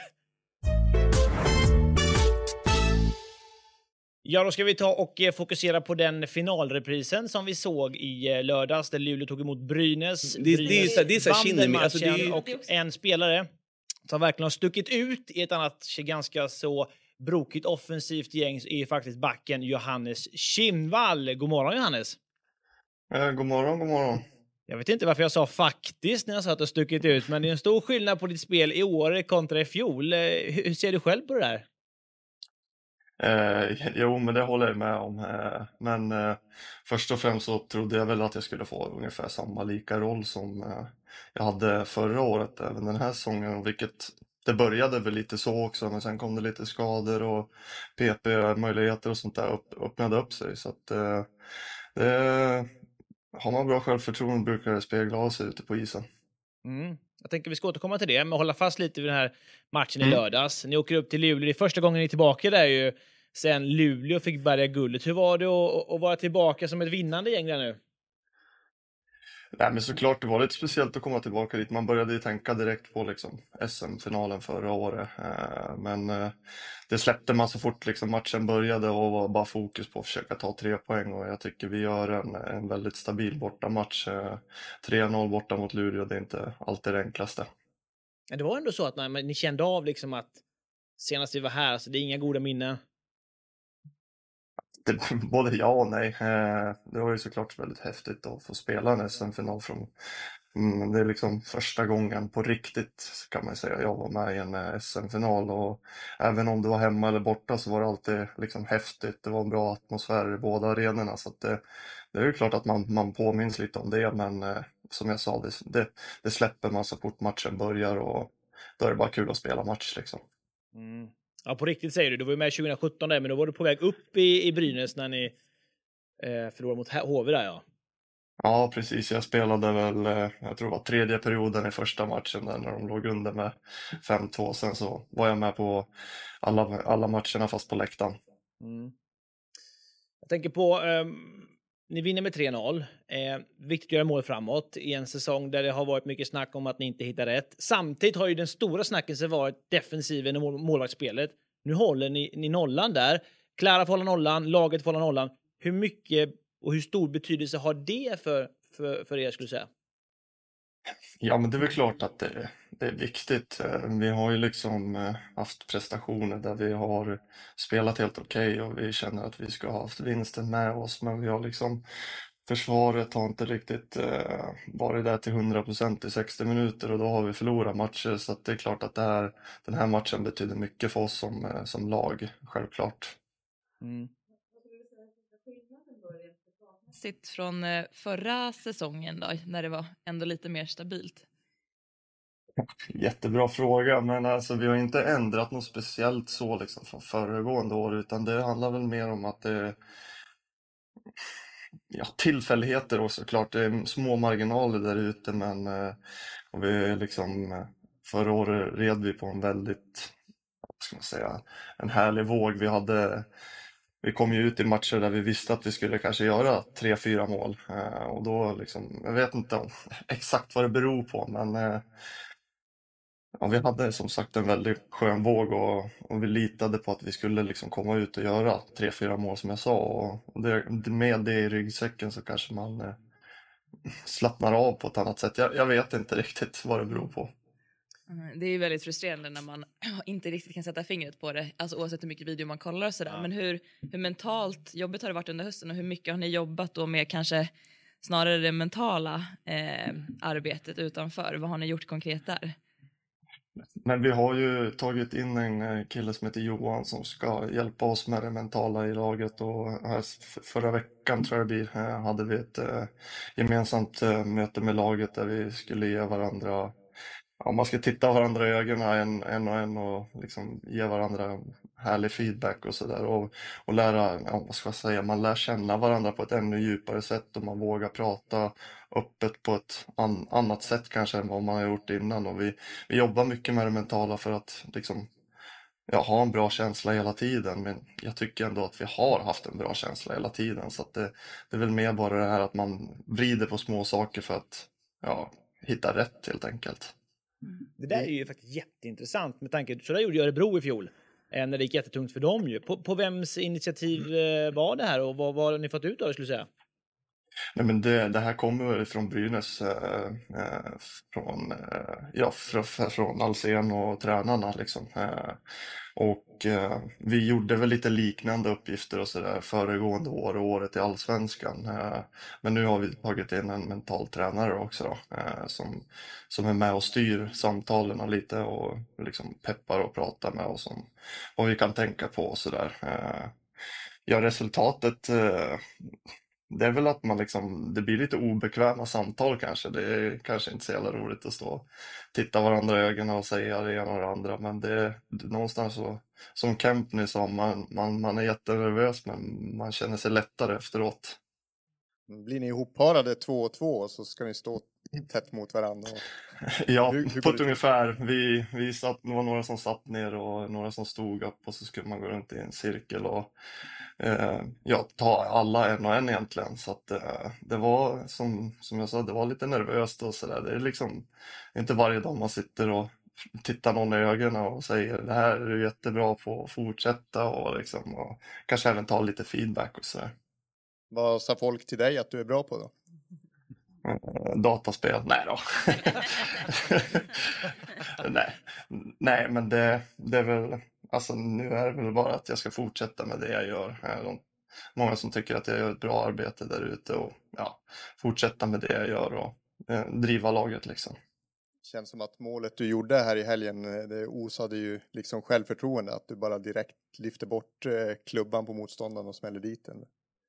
Ja, då ska vi ta och fokusera på den finalreprisen som vi såg i lördags där Luleå tog emot Brynäs. Det, Brynäs det är så, det är så vann alltså, det är ju... och en spelare som verkligen har stuckit ut i ett annat ganska så brokigt offensivt gäng är faktiskt backen Johannes Kinnvall. God morgon Johannes. Eh, god morgon, god morgon. Jag vet inte varför jag sa faktiskt när jag sa att det stuckit ut, men det är en stor skillnad på ditt spel i år kontra i fjol. Hur ser du själv på det där? Eh, jo, men det håller jag med om. Eh, men eh, först och främst så trodde jag väl att jag skulle få ungefär samma lika roll som eh, jag hade förra året, även den här säsongen, vilket det började väl lite så också, men sen kom det lite skador och P P-möjligheter och sånt där upp, öppnade upp sig. Så att eh, det, har man bra självförtroende brukar det spegla av sig ute på isen. Mm. Jag tänker vi ska återkomma till det, men hålla fast lite vid den här matchen i Mm. lördags. Ni åker upp till Luleå. Det är första gången ni är tillbaka där ju sen Luleå fick bärga guldet. Hur var det att, att vara tillbaka som ett vinnande gäng där nu? Nej, men såklart det var lite speciellt att komma tillbaka dit. Man började ju tänka direkt på liksom S M-finalen förra året. Eh, men eh, det släppte man så fort liksom matchen började och var bara fokus på att försöka ta tre poäng. Och jag tycker vi gör en, en väldigt stabil bortamatch. Eh, tre noll borta mot Luleå, det är inte alltid det enklaste. Men det var ändå så att nej, men ni kände av liksom att senast vi var här, så det är inga goda minnen. Det, både ja och nej. Eh, det var ju såklart väldigt häftigt att få spela en S M-final från mm, det är liksom första gången på riktigt kan man säga. Jag var med i en S M-final och även om det var hemma eller borta så var det alltid liksom häftigt. Det var en bra atmosfär i båda arenorna, så att det, det är ju klart att man, man påminns lite om det, men eh, som jag sa, det, det, det släpper man så fort matchen börjar och då är det bara kul att spela match liksom. Mm. Ja, på riktigt säger du. Du var ju med tjugo sjutton där, men då var du på väg upp i, i Brynäs när ni eh, förlorade mot H V där, ja. Ja, precis. Jag spelade väl, eh, jag tror det var tredje perioden i första matchen där när de låg under med fem två. Sen så var jag med på alla, alla matcherna fast på läktaren. Mm. Jag tänker på, eh, ni vinner med tre noll. Eh, viktigt att göra mål framåt i en säsong där det har varit mycket snack om att ni inte hittar rätt. Samtidigt har ju den stora snacken varit defensiven och mål, målvaktsspelet. Nu håller ni, ni nollan där. Klara får hålla nollan, laget får hålla nollan. Hur mycket och hur stor betydelse har det för, för, för er, skulle jag säga? Ja, men det är väl klart att det, det är viktigt. Eh, Vi har ju liksom eh, haft prestationer där vi har spelat helt okej och vi känner att vi ska ha haft vinsten med oss, men vi har liksom försvaret har inte riktigt eh, varit där till hundra procent i sextio minuter och då har vi förlorat matcher, så att det är klart att det här, den här matchen betyder mycket för oss som, eh, som lag, självklart. Mm. Sitt från eh, förra säsongen då, när det var ändå lite mer stabilt? Jättebra fråga, men alltså vi har inte ändrat något speciellt så liksom från föregående år, utan det handlar väl mer om att det ja, tillfälligheter och såklart det är små marginaler där ute, men eh, och vi liksom eh, förra året red vi på en väldigt, vad ska man säga, en härlig våg. Vi hade Vi kom ju ut i matcher där vi visste att vi skulle kanske göra tre, fyra mål. Eh, och då liksom, jag vet inte om, exakt vad det beror på, men eh, ja, vi hade som sagt en väldigt skön våg och, och vi litade på att vi skulle liksom komma ut och göra tre, fyra mål som jag sa. Och, och det, med det i ryggsäcken så kanske man eh, slappnar av på ett annat sätt. Jag, jag vet inte riktigt vad det beror på. Det är ju väldigt frustrerande när man inte riktigt kan sätta fingret på det, alltså oavsett hur mycket video man kollar och sådär. Ja. Men hur, hur mentalt jobbigt har det varit under hösten och hur mycket har ni jobbat då med kanske snarare det mentala eh, arbetet utanför? Vad har ni gjort konkret där? Men vi har ju tagit in en kille som heter Johan som ska hjälpa oss med det mentala i laget, och här förra veckan tror jag det blir, hade vi ett gemensamt möte med laget där vi skulle ge varandra, ja, man ska titta varandra i ögonen en, en och en och liksom ge varandra härlig feedback och sådär, och, och lära, ja, vad ska jag säga, man lär känna varandra på ett ännu djupare sätt och man vågar prata öppet på ett an, annat sätt kanske än vad man har gjort innan, och vi, vi jobbar mycket med det mentala för att liksom, ja, ha en bra känsla hela tiden, men jag tycker ändå att vi har haft en bra känsla hela tiden, så att det, det är väl mer bara det här att man vrider på små saker för att ja, hitta rätt helt enkelt. Det där är ju faktiskt jätteintressant med tanke på så där gjorde Örebro i fjol när det gick jättetungt för dem ju. På, på vems initiativ var det här och vad, vad har ni fått ut av det, skulle jag säga? Nej, men det, det här kommer väl från Brynäs, eh, eh, från, eh, ja, från, från Alsen och tränarna liksom. Eh, och eh, vi gjorde väl lite liknande uppgifter och sådär föregående år och året i Allsvenskan. Eh, men nu har vi tagit in en mental tränare också då, eh, som, som är med och styr samtalen lite och liksom peppar och pratar med oss om vad vi kan tänka på och sådär. Eh, ja, resultatet eh, det är väl att man liksom, det blir lite obekväma samtal kanske. Det är kanske inte så jävla roligt att stå och titta varandra i ögonen och säga det ena och det andra. Men det är någonstans så, som Kempny sa, man, man, man är jättenervös men man känner sig lättare efteråt. Blir ni ihopparade två och två så ska ni stå tätt mot varandra? Och... Ja, hur, hur på ett ungefär. Vi, vi satt, det var några som satt ner och några som stod upp och så skulle man gå runt i en cirkel och eh, ja, ta alla en och en egentligen. Så att eh, det var som, som jag sa, det var lite nervöst och sådär. Det är liksom inte varje dag man sitter och tittar någon i ögonen och säger det här är du jättebra på att fortsätta och, liksom, och kanske även ta lite feedback och sådär. Vad sa folk till dig att du är bra på då? Dataspel? Nej då. Nej. Nej, men det, det är väl, alltså nu är det väl bara att jag ska fortsätta med det jag gör. De, många som tycker att jag gör ett bra arbete där ute och ja, fortsätta med det jag gör och eh, driva laget liksom. Känns som att målet du gjorde här i helgen, det osade ju liksom självförtroende, att du bara direkt lyfter bort eh, klubban på motståndaren och smäller dit den.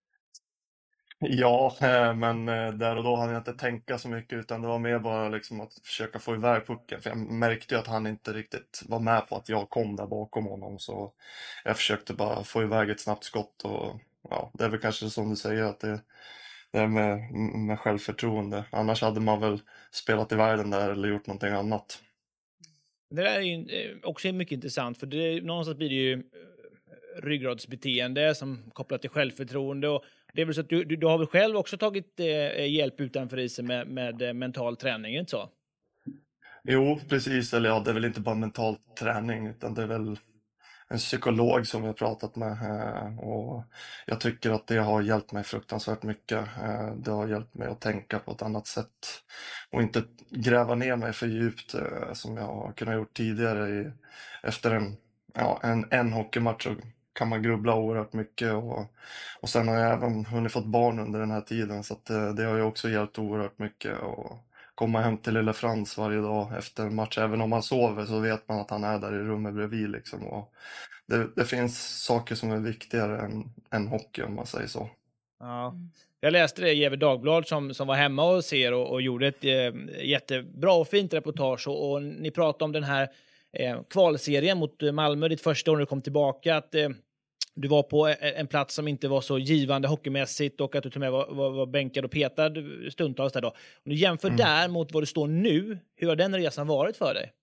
Ja, men där och då hade jag inte tänka så mycket utan det var mer bara liksom att försöka få iväg pucken. För jag märkte ju att han inte riktigt var med på att jag kom där bakom honom. Så jag försökte bara få iväg ett snabbt skott och ja, det är väl kanske som du säger att det, det är med, med självförtroende. Annars hade man väl spelat i världen där eller gjort någonting annat. Det där är ju också mycket intressant för det, någonstans blir det ju ryggradsbeteende som kopplat till självförtroende och det är väl så att du, du, du har väl själv också tagit eh, hjälp utanför isen med, med eh, mental träning, inte så? Jo, precis. Eller ja, det är väl inte bara mental träning utan det är väl en psykolog som jag pratat med eh, och jag tycker att det har hjälpt mig fruktansvärt mycket. Eh, det har hjälpt mig att tänka på ett annat sätt och inte gräva ner mig för djupt eh, som jag har kunnat gjort tidigare. I, efter en, ja, en, en hockeymatch så kan man grubbla oerhört mycket och, och sen har jag även hunnit fått barn under den här tiden så att det, det har ju också hjälpt oerhört mycket och komma hem till lilla Frans varje dag efter en match. Även om man sover så vet man att han är där i rummet bredvid liksom. Och det, det finns saker som är viktigare än, än hockey om man säger så. Ja. Jag läste det i Gefle Dagblad som, som var hemma och ser och, och gjorde ett eh, jättebra och fint reportage och, och ni pratade om den här eh, kvalserien mot Malmö ditt första år när du kom tillbaka att eh, du var på en plats som inte var så givande hockeymässigt och att du till och med var, var, var bänkad och petad stundtals där då. Om du jämför mm. där mot vad du står nu, hur har den resan varit för dig?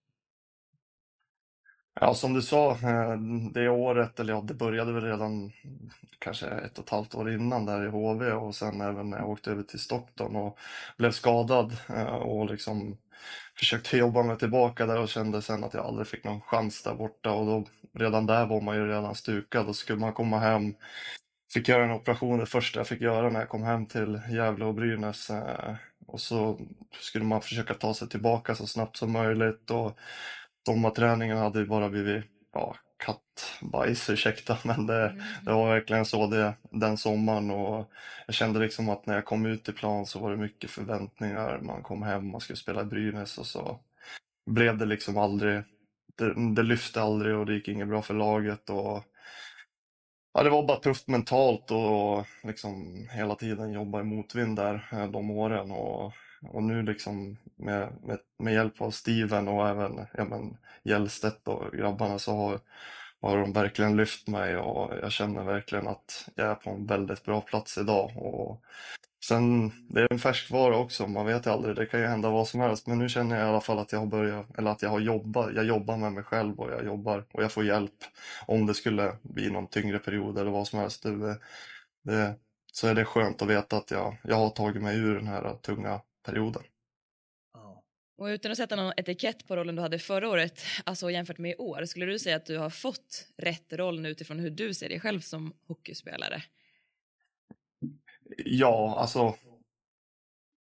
Ja, som du sa, det året, eller ja, det började väl redan kanske ett och ett halvt år innan där i H V och sen även när jag åkte över till Stockton och blev skadad och liksom försökte jobba mig tillbaka där och kände sen att jag aldrig fick någon chans där borta och då redan där var man ju redan stukad och skulle man komma hem, fick göra en operation det första jag fick göra när jag kom hem till Gävle och Brynäs och så skulle man försöka ta sig tillbaka så snabbt som möjligt och sommarträningen hade ju bara blivit ja, kattbajs, ursäkta, men det, mm. det var verkligen så det, den sommaren och jag kände liksom att när jag kom ut i plan så var det mycket förväntningar, man kom hem, man skulle spela i Brynäs och så blev det liksom aldrig, det, det lyfte aldrig och det gick inget bra för laget och ja, det var bara tufft mentalt och liksom hela tiden jobba i motvind där de åren och Och nu liksom med, med, med hjälp av Steven och även ja, men, Hjellstedt och grabbarna så har, har de verkligen lyft mig och jag känner verkligen att jag är på en väldigt bra plats idag. Och sen, det är en färskvara också, man vet aldrig, det kan ju hända vad som helst. Men nu känner jag i alla fall att jag har börjat, eller att jag har jobbat, jag jobbar med mig själv och jag jobbar och jag får hjälp om det skulle bli någon tyngre period eller vad som helst. Det, det, så är det skönt att veta att jag, jag har tagit mig ur den här tunga perioden. Och utan att sätta någon etikett på rollen du hade förra året, alltså jämfört med i år, skulle du säga att du har fått rätt roll nu utifrån hur du ser dig själv som hockeyspelare? Ja, alltså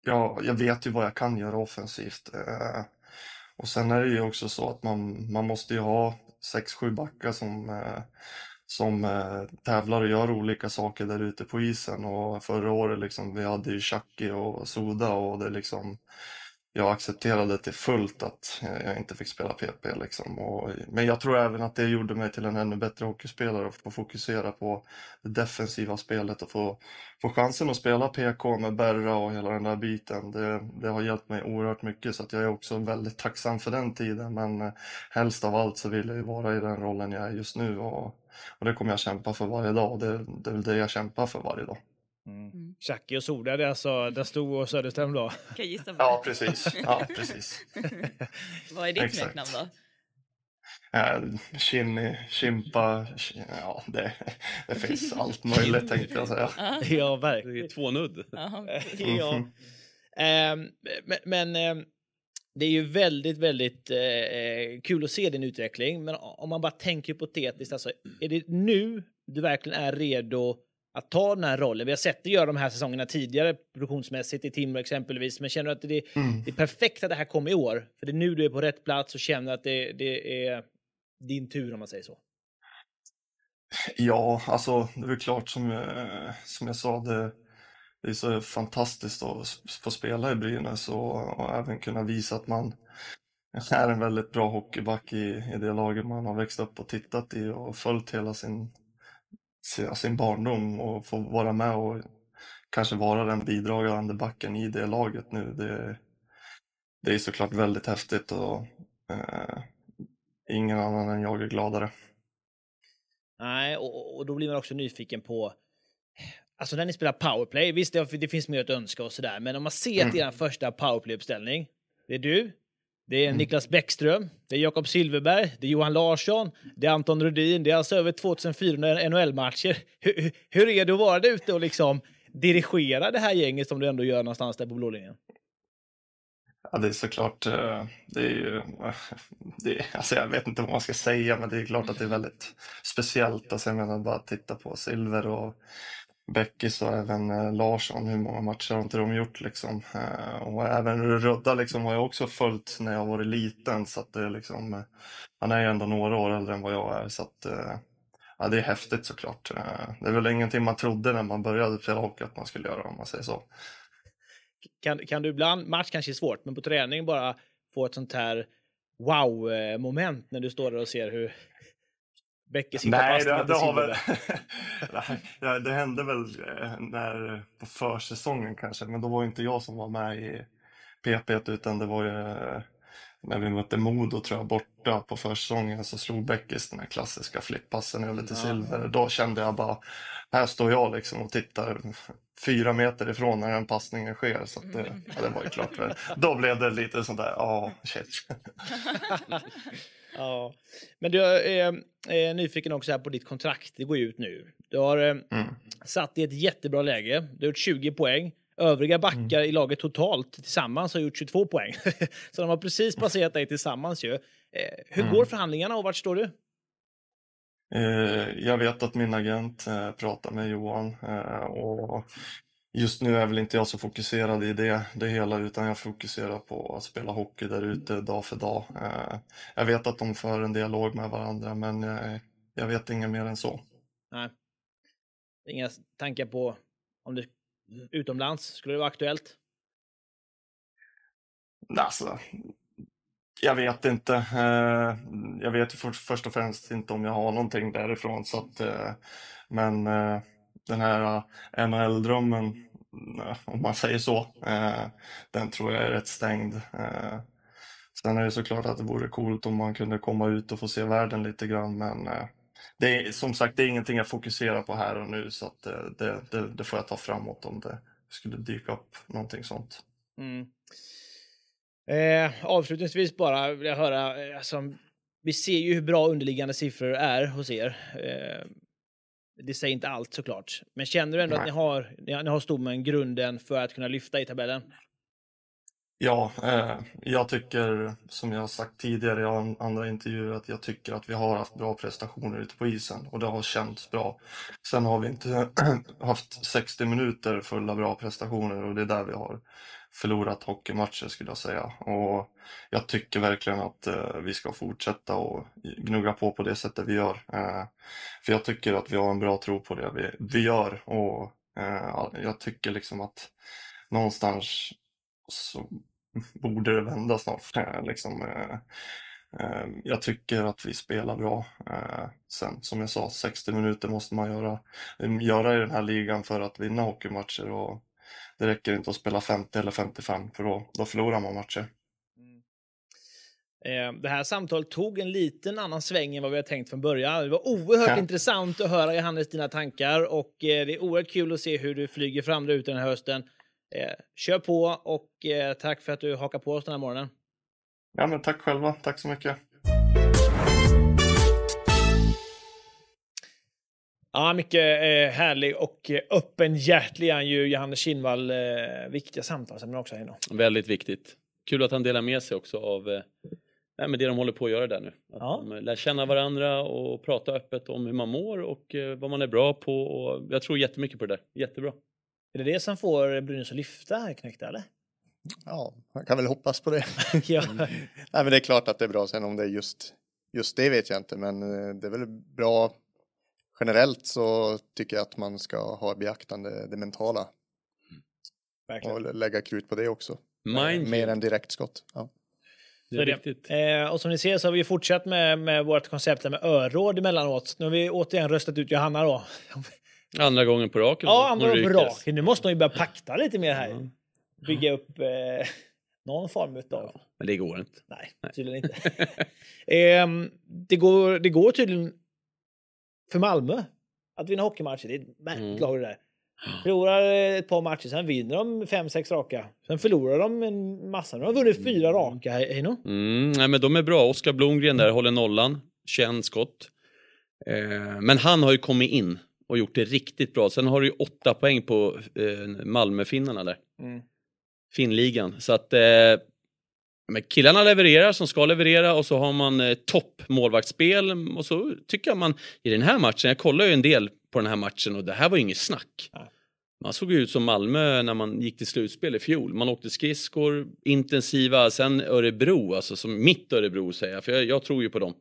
ja, jag vet ju vad jag kan göra offensivt. Eh, och sen är det ju också så att man, man måste ju ha sex sju backar som, eh, som eh, tävlar och gör olika saker där ute på isen. Och förra året liksom, vi hade ju Chucky och Soda och det liksom, jag accepterade till fullt att jag inte fick spela P P liksom. Och, men jag tror även att det gjorde mig till en ännu bättre hockeyspelare och få fokusera på det defensiva spelet och få, få chansen att spela P K med Berra och hela den där biten. Det, det har hjälpt mig oerhört mycket, så att jag är också väldigt tacksam för den tiden. Men helst av allt så vill jag ju vara i den rollen jag är just nu, och, och det kommer jag kämpa för varje dag. Det, det är väl det jag kämpar för varje dag. Mm. Mm. Chucky och Soda, det är alltså där stod och Söderström då. Kan jag gissa på ja, precis. Ja, precis. Vad är ditt smeknamn då? Äh, Chinny, Chimpa, ja, det, det finns allt möjligt tänkte jag säga. Ja, verkligen. Det är två nudd. Ja. Mm. Men, men det är ju väldigt, väldigt eh, kul att se din utveckling. Men om man bara tänker hypotetiskt, alltså, är det nu du verkligen är redo att ta den här rollen? Vi har sett dig göra de här säsongerna tidigare produktionsmässigt i Timrå exempelvis, men känner du att det, mm. det är perfekt att det här kommer i år? För det är nu du är på rätt plats och känner att det, det är din tur, om man säger så. Ja, alltså det är väl klart som, som jag sa, det, det är så fantastiskt att få spela i Brynäs och, och även kunna visa att man är en väldigt bra hockeyback i, i det laget man har växt upp och tittat i och följt hela sin sin barndom, och få vara med och kanske vara den bidragande backen i det laget nu. Det, det är såklart väldigt häftigt, och eh, ingen annan än jag är gladare. Nej, och, och då blir man också nyfiken på, alltså när ni spelar powerplay, visst det, det finns mer att önska och sådär, men om man ser mm. till er första powerplay-uppställning, det är du, det är mm. Niklas Bäckström, det är Jakob Silverberg, det är Johan Larsson, det är Anton Rudin, det är alltså över tvåtusenfyrahundra N H L-matcher. Hur, hur är det att vara där ute och liksom dirigera det här gänget som du ändå gör någonstans där på blålinjen? Ja, det är såklart, det är ju, det är, alltså jag vet inte vad man ska säga, men det är klart att det är väldigt speciellt. Alltså jag menar, bara titta på Silver och Bäckis och även eh, Larsson, hur många matcher har inte de gjort liksom. Eh, och även Rudda liksom har jag också följt när jag var liten, så att det liksom, eh, han är ju ändå några år äldre än vad jag är, så att eh, ja, det är häftigt såklart. Eh, det är väl ingenting man trodde när man började spela hockey att man skulle göra, om man säger så. Kan, kan du ibland, match kanske är svårt, men på träning bara få ett sånt här wow-moment när du står där och ser hur Bäckis hittar Nej, passningen det, det, till har väl, Nej, det hände väl när, på försäsongen kanske, men då var inte jag som var med i P P, utan det var ju när vi mötte Modo, tror jag, borta på försäsongen, så slog Bäckis den här klassiska flippassen över till Silver. Då kände jag bara, här står jag liksom och tittar fyra meter ifrån när den passningen sker, så att det, ja, det var ju klart. Då blev det lite sånt där, ja, oh, shit. Ja, men du är, är nyfiken också här på ditt kontrakt. Det går ut nu. Du har eh, mm. satt i ett jättebra läge. Du har gjort tjugo poäng. Övriga backar mm. i laget totalt tillsammans har gjort tjugotvå poäng. Så de har precis passerat dig tillsammans ju. Eh, hur mm. går förhandlingarna och vart står du? Eh, jag vet att min agent eh, pratar med Johan eh, och just nu är väl inte jag så fokuserad i det, det hela, utan jag fokuserar på att spela hockey där ute dag för dag. Eh, jag vet att de för en dialog med varandra, men jag, jag vet inget mer än så. Nej. Inga tankar på om du utomlands, skulle det vara aktuellt? Alltså, jag vet inte. Eh, jag vet för, först och främst inte om jag har någonting därifrån, så att, eh, men eh, den här N H L-drömmen, om man säger så, eh, den tror jag är rätt stängd. Eh, sen är det såklart att det vore coolt om man kunde komma ut och få se världen lite grann, men eh, det är, som sagt, det är ingenting jag fokuserar på här och nu, så att, eh, det, det, det får jag ta framåt om det skulle dyka upp någonting sånt. Mm. Eh, avslutningsvis bara vill jag höra, alltså, vi ser ju hur bra underliggande siffror är hos er. Eh, det säger inte allt såklart, men känner du ändå Nej. att ni har, ni har, ni har stommen, grunden för att kunna lyfta i tabellen? Ja, eh, jag tycker, som jag har sagt tidigare i andra intervjuer, att jag tycker att vi har haft bra prestationer ute på isen och det har känts bra. Sen har vi inte haft sextio minuter fulla bra prestationer och det är där vi har förlorat hockeymatcher skulle jag säga. Och jag tycker verkligen att eh, vi ska fortsätta och gnugga på på det sättet vi gör. Eh, för jag tycker att vi har en bra tro på det vi, vi gör. Och eh, jag tycker liksom att någonstans så borde det vända snart. Eh, liksom, eh, eh, jag tycker att vi spelar bra. Eh, sen som jag sa, sextio minuter måste man göra, göra i den här ligan för att vinna hockeymatcher. Och det räcker inte att spela femtio eller femtiofem för då, då förlorar man matcher. Mm. Det här samtalet tog en liten annan sväng än vad vi har tänkt från början. Det var oerhört ja. intressant att höra Johannes dina tankar och det är oerhört kul att se hur du flyger fram ut den här hösten. Kör på och tack för att du hakar på oss den här morgonen. Ja, men tack själva. Tack så mycket. Ja, mycket eh, härlig och öppenhjärtlig är ju Johannes Kinnvall. Eh, viktiga samtal också. Här nu. Väldigt viktigt. Kul att han delar med sig också av eh, nej, men det de håller på att göra där nu. Att ja. de lär känna varandra och prata öppet om hur man mår och eh, vad man är bra på. Och jag tror jättemycket på det där. Jättebra. Är det det som får Brynäs att lyfta här, Knäckta, eller? Ja, man kan väl hoppas på det. ja. Nej, men det är klart att det är bra. Sen om det är just, just det vet jag inte. Men det är väl bra. Generellt så tycker jag att man ska ha beaktande det mentala. Verkligen. Och lägga krut på det också. Mind Mer än direktskott. Ja. Det är riktigt. Eh, och som ni ser så har vi fortsatt med, med vårt koncept med öråd emellanåt. Nu har vi återigen röstat ut Johanna då. Andra gången på raken. Ja, andra gången på raken. Nu måste de ju börja pakta lite mer här. Mm. Bygga upp eh, någon form utav... Ja, men det går inte. Nej, tydligen inte. eh, det, går, det går tydligen för Malmö att vinna hockeymatcher. Det är ett märkligt lag det där. Förlorar ett par matcher, sen vinner de fem, sex raka. Sen förlorar de en massa. De har vunnit fyra raka, Heino. Mm, nej, men de är bra. Oskar Blomgren där håller nollan. tjugoett skott. Eh, men han har ju kommit in och gjort det riktigt bra. Sen har du ju åtta poäng på eh, Malmö-finnarna där. Mm. Finnligan. Så att... Eh, men killarna levererar som ska leverera och så har man eh, topp målvaktsspel och så tycker jag man i den här matchen, jag kollar ju en del på den här matchen och det här var ju inget snack. Ja. Man såg ut som Malmö när man gick till slutspel i fjol. Man åkte skridskor, intensiva, sen Örebro, alltså som mitt Örebro säger jag, för jag, jag tror ju på dem.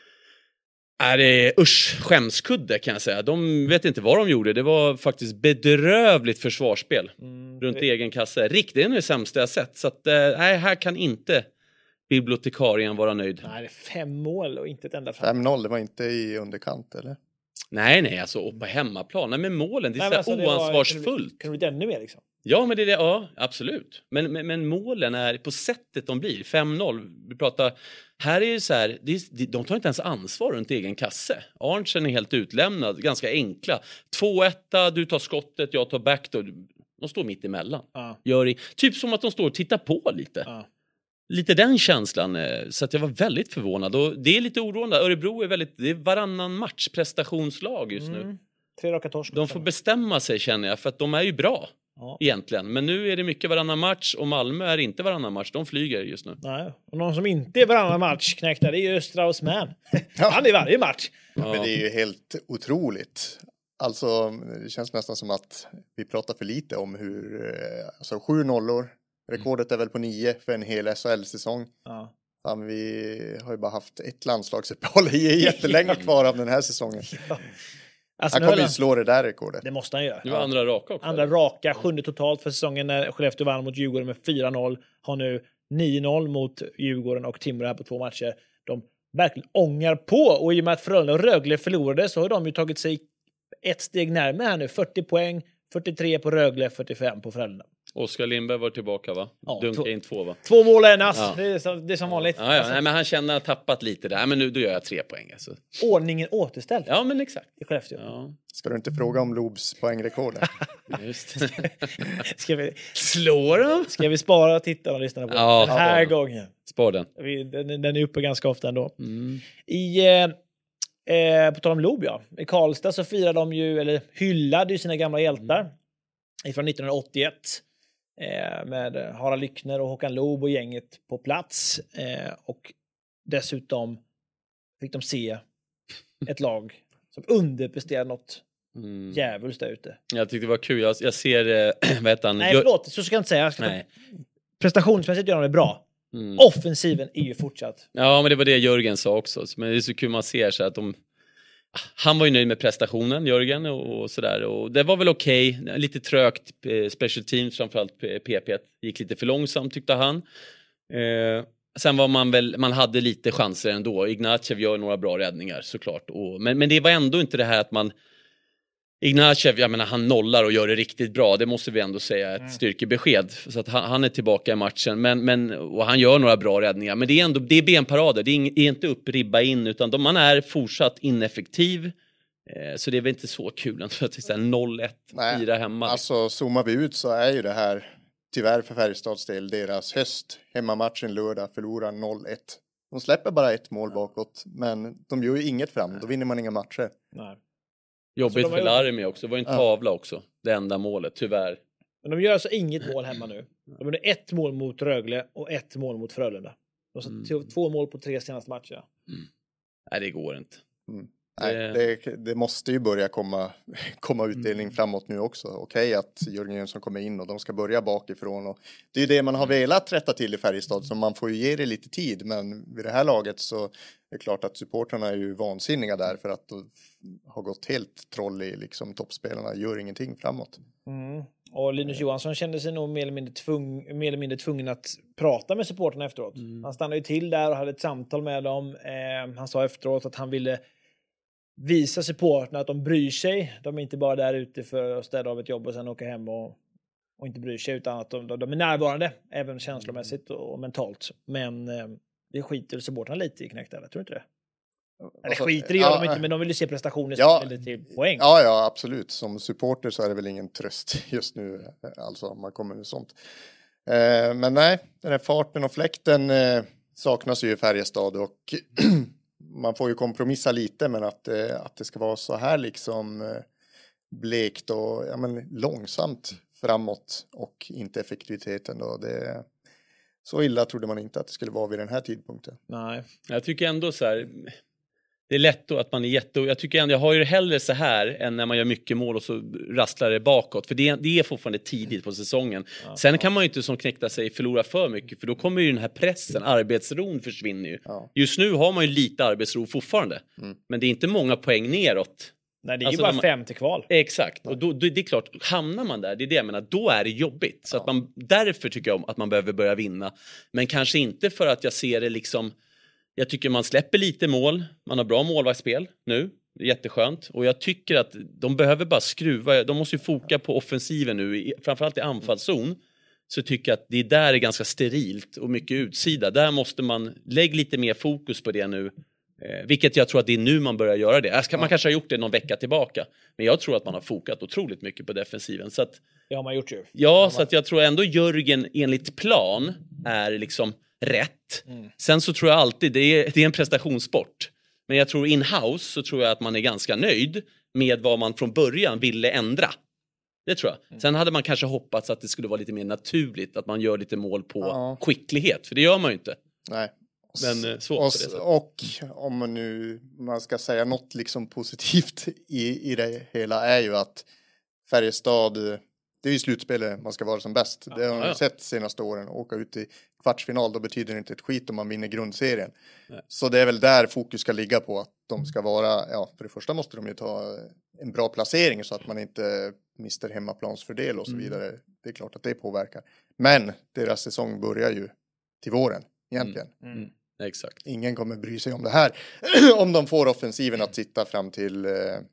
Är det usch, skämskudde kan jag säga. De vet inte vad de gjorde. Det var faktiskt bedrövligt försvarsspel mm, runt det... egen kasse. Riktigt, det är det sämsta jag sett. Så att, nej, här kan inte bibliotekarien vara nöjd. Nej, det är fem mål och inte ett enda fram. fem noll, det var inte i underkant, eller? Nej, nej, alltså på hemmaplan. Nej, men målen, det är nej, så alltså, oansvarsfullt. Kan du bli ännu mer liksom? Ja, men det är det, ja, absolut. Men, men, men målen är på sättet de blir. fem noll, vi pratar... Här är det så här, de tar inte ens ansvar runt egen kasse. Arntzen är helt utlämnad, ganska enkla. två ett, du tar skottet, jag tar back då. De står mitt emellan. Ja. Gör i, typ som att de står och tittar på lite. Ja. Lite den känslan, så att jag var väldigt förvånad. Och det är lite oroande. Örebro är väldigt, det är varannan match prestationslag just nu. Mm. Tre raka torsk. De får bestämma sig känner jag, för att de är ju bra. Ja. Egentligen. Men nu är det mycket varannan match och Malmö är inte varannan match. De flyger just nu. Nej. Och någon som inte är varannan match knäckta, det är ju Straussman. Ja. Han är varje match. Ja. Men det är ju helt otroligt. Alltså, det känns nästan som att vi pratar för lite om hur... Alltså, sju nollor. Rekordet är väl på nio för en hel S H L-säsong. Ja. Ja, men vi har ju bara haft ett landslagsuppehåll jättelänge kvar av den här säsongen. Ja. Alltså, han kommer ju slå det där rekordet. Det måste han göra. Nu var andra raka också. Andra raka, sjunde totalt för säsongen när Skellefteå vann mot Djurgården med fyra noll. Har nu nio noll mot Djurgården och Timrå här på två matcher. De verkligen ångar på. Och i och med att Frölunda och Rögle förlorade så har de ju tagit sig ett steg närmare här nu. fyrtio poäng, fyrtiotre på Rögle, fyrtiofem på Frölunda. Oskar Lindberg var tillbaka va? Ja, Dunka två, in två va? Två mål ennast. Ja. Det, är som, det är som vanligt. Ja, ja. Alltså. Nej, men han känner att tappat lite där. Men nu då gör jag tre poäng. Alltså. Ordningen återställd. Ja men exakt. I Skellefteå. Ja. Ska du inte fråga om Lobs poängrekord? Just Ska vi slå dem? Ska vi spara och titta och lyssna på ja, den här ja. gången? Spar den. Vi, den. Den är uppe ganska ofta ändå. Mm. I... Eh, Eh, på tal om Lob, ja. I Karlstad så firar de ju, eller hyllade ju sina gamla hjältar mm. ifrån nittonhundraåttioett eh, med Harald Lyckner och Håkan Loob och gänget på plats. Eh, och dessutom fick de se ett lag som underpresterade något mm. djävulskt där ute. Jag tyckte det var kul. Jag, jag ser, äh, vad heter han? Nej, förlåt, så ska jag inte säga. Jag ska ta... Prestationsmässigt gör de det bra. Mm. Offensiven är ju fortsatt. Ja, men det var det Jörgen sa också. Men det är så kul man ser så att de... Han var ju nöjd med prestationen, Jörgen, och sådär. Och det var väl okej. Okay. Lite trögt special teams, framförallt P P. Gick lite för långsamt, tyckte han. Eh, sen var man väl... Man hade lite chanser ändå. Ignatjev gör några bra räddningar, såklart. Och, men, men det var ändå inte det här att man... Ignatjev, jag menar, han nollar och gör det riktigt bra. Det måste vi ändå säga ett mm. styrkebesked. Så att han, han är tillbaka i matchen. Men, men, och han gör några bra räddningar. Men det är ändå det är benparader. Det är, ing, är inte upp, ribba in. Utan de, man är fortsatt ineffektiv. Eh, så det är väl inte så kul att det är noll ett, fyra hemma. Alltså zoomar vi ut så är ju det här tyvärr för Färjestads del deras höst. Hemmamatchen lördag förlorar noll ett. De släpper bara ett mål bakåt. Men de gör ju inget fram. Då vinner man inga matcher. Nej. Jobbigt alltså, för Larmi också. Det var ju en tavla ja. också. Det enda målet, tyvärr. Men de gör alltså inget mål hemma nu. De gjorde ett mål mot Rögle och ett mål mot Frölunda. De har mm. två mål på tre senaste matcher. Mm. Nej, det går inte. Mm. Nej, det, det måste ju börja komma, komma utdelning mm. framåt nu också. Okej att Jörgen Jönsson kommer in och de ska börja bakifrån. Och det är ju det man har velat rätta till i Färjestad. Så man får ju ge det lite tid. Men vid det här laget så är det klart att supporterna är ju vansinniga där. För att de har gått helt troll i liksom toppspelarna. Gör ingenting framåt. Mm. Och Linus Johansson kände sig nog mer eller mindre, tvung, mer eller mindre tvungen att prata med supporterna efteråt. Mm. Han stannade ju till där och hade ett samtal med dem. Eh, han sa efteråt att han ville visa supporterna att de bryr sig. De är inte bara där ute för att städa av ett jobb och sen åka hem och, och inte bryr sig, utan att de, de är närvarande även känslomässigt och mentalt. Men eh, det skiter supporterna lite i knäckt, eller tror du inte det? Eller alltså, skiter i gör ja, de inte, men de vill ju se prestationer ja, eller till poäng. Ja, ja, absolut. Som supporter så är det väl ingen tröst just nu, alltså om man kommer med sånt. Eh, men nej, den här farten och fläkten eh, saknas ju i Färjestad och man får ju kompromissa lite, men att, eh, att det ska vara så här liksom eh, blekt och ja, men, långsamt framåt och inte effektiviteten då. Det, så illa trodde man inte att det skulle vara vid den här tidpunkten. Nej, jag tycker ändå så här... Det är lätt då att man är jätte... Jag tycker ändå, jag har ju det hellre så här än när man gör mycket mål och så rasslar det bakåt. För det, det är fortfarande tidigt på säsongen. Ja, Sen ja. kan man ju inte som knäckta sig förlora för mycket. För då kommer ju den här pressen, arbetsron försvinner ju. Ja. Just nu har man ju lite arbetsro fortfarande. Mm. Men det är inte många poäng neråt. Nej, det är alltså ju bara man, fem till kval. Exakt. Och då, då, det är klart, hamnar man där, det är det jag menar, då är det jobbigt. Så ja. att man, därför tycker jag om att man behöver börja vinna. Men kanske inte för att jag ser det liksom... Jag tycker man släpper lite mål. Man har bra målvaktsspel nu. Det är jätteskönt. Och jag tycker att de behöver bara skruva. De måste ju foka på offensiven nu. Framförallt i anfallszon. Så tycker jag att det där är ganska sterilt och mycket utsida. Där måste man lägga lite mer fokus på det nu. Eh, vilket jag tror att det är nu man börjar göra det. Alltså, man kanske har gjort det någon vecka tillbaka. Men jag tror att man har fokat otroligt mycket på defensiven. Så att, det har man gjort ju. Ja, så att jag tror ändå Jörgen enligt plan är liksom... rätt. Mm. Sen så tror jag alltid det är, det är en prestationssport. Men jag tror in-house så tror jag att man är ganska nöjd med vad man från början ville ändra. Det tror jag. Mm. Sen hade man kanske hoppats att det skulle vara lite mer naturligt att man gör lite mål på ja. skicklighet. För det gör man ju inte. Nej. Men så och, och om man nu man ska säga något liksom positivt i, i det hela är ju att Färjestad, det är ju slutspelet man ska vara som bäst. Ja, det har man ja. sett senaste åren. Åka ut i kvartsfinal, då betyder det inte ett skit om man vinner grundserien. Nej. Så det är väl där fokus ska ligga på. Att de ska vara, ja, för det första måste de ju ta en bra placering så att man inte mister hemmaplansfördel och så mm. vidare. Det är klart att det påverkar. Men deras säsong börjar ju till våren egentligen. Mm. Mm. Exakt. Ingen kommer bry sig om det här. Om de får offensiven att sitta fram till, eh,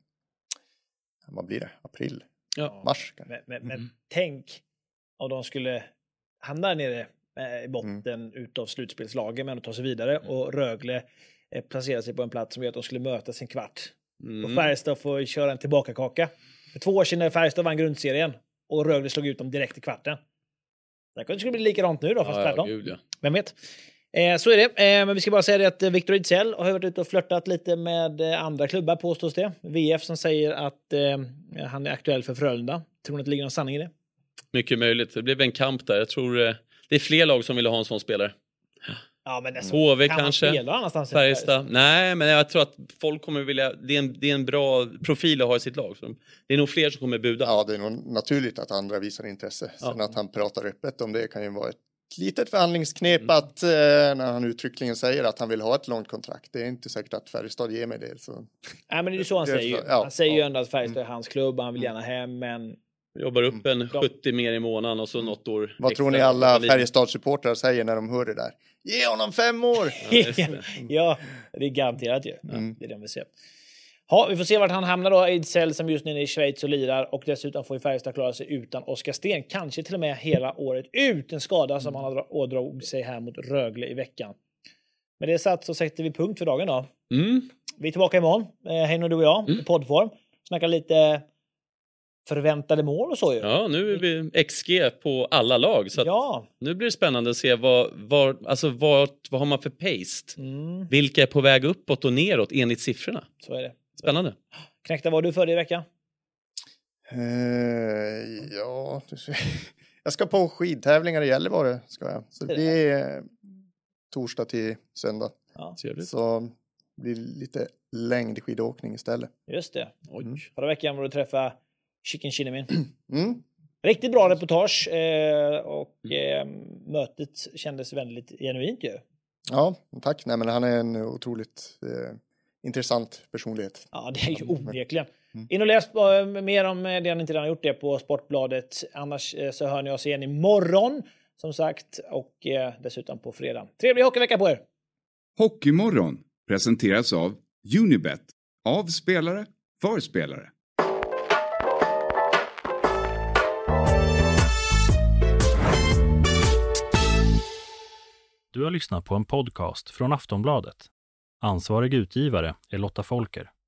vad blir det? April? Ja. Mars. Men, men, men mm. tänk om de skulle hamna där nere i botten mm. utav slutspelslagen men att ta sig vidare mm. och Rögle eh, placerar sig på en plats som gör att de skulle möta sin kvart. Mm. Och Färjestad får köra en tillbakakaka. För två år sedan när Färjestad vann grundserien och Rögle slog ut dem direkt i kvarten. Det kanske skulle bli likadant nu då, fast ja, tvärtom. Ja, ja. Vem vet? Eh, så är det. Eh, men vi ska bara säga det att Victor Ejdsell har varit ute och flörtat lite med eh, andra klubbar, påstås det. V F som säger att eh, han är aktuell för Frölunda. Tror ni att det ligger någon sanning i det? Mycket möjligt. Det blev en kamp där. Jag tror eh, det är fler lag som vill ha en sån spelare. Ja, men alltså, H V kan kanske. Man spela annanstans? Färjestad. Nej, men jag tror att folk kommer vilja... Det är en, det är en bra profil att ha i sitt lag. Så det är nog fler som kommer buda. Ja, det är nog naturligt att andra visar intresse. Sen Ja. att han pratar öppet om det kan ju vara ett litet förhandlingsknep Mm. att eh, när han uttryckligen säger att han vill ha ett långt kontrakt. Det är inte säkert att Färjestad ger mig det. Så. Nej, men det är så han Det är säger. så, ja, han säger ju ja. ändå att Färjestad är hans klubb. Han vill gärna hem, men... Jobbar upp en sjuttio mer i månaden och så något år Vad extra tror ni alla Berlin. Färjestad-supportrar säger när de hör det där? Ge honom fem år! Ja, just det. ja, det är garanterat ju. Mm. Det är det vi ser. Ja, vi får se vart han hamnar då. Ejdsell som just nu är i Schweiz och lirar. Och dessutom får ju Färjestad klara sig utan Oskar Sten. Kanske till och med hela året ut. En skada som han har ådragit sig här mot Rögle i veckan. Med det satt så sätter vi punkt för dagen då. Mm. Vi är tillbaka imorgon. Eh, Heino, du och jag. Mm. I poddform. Snackar lite förväntade mål och så ju. Ja, nu är vi X G på alla lag. Så att Ja. nu blir det spännande att se vad, vad, alltså vad, vad har man för pace. Mm, Vilka är på väg uppåt och neråt enligt siffrorna. så är det. Spännande. Knäckta, vad har du för dig i veckan? Eh, ja, jag ska på skidtävlingar i Gällivare. Ska jag. Så det blir eh, torsdag till söndag. Ja, Trevligt. Så det blir lite längdskidåkning istället. just det. Oj. Förra veckan var du träffa Chicken Shinnimin. Mm. Riktigt bra reportage eh, och eh, mötet kändes väldigt genuint ju. Ja, tack. Nej, men han är en otroligt eh, intressant personlighet. Ja, det är ju onekligen. Mm. In och läs eh, mer om det om ni inte redan gjort det på Sportbladet. Annars eh, så hör ni oss igen imorgon som sagt och eh, dessutom på fredag. Trevlig hockeyvecka på er! Hockeymorgon presenteras av Unibet. Av spelare, för spelare. Du har lyssnat på en podcast från Aftonbladet. Ansvarig utgivare är Lotta Folker.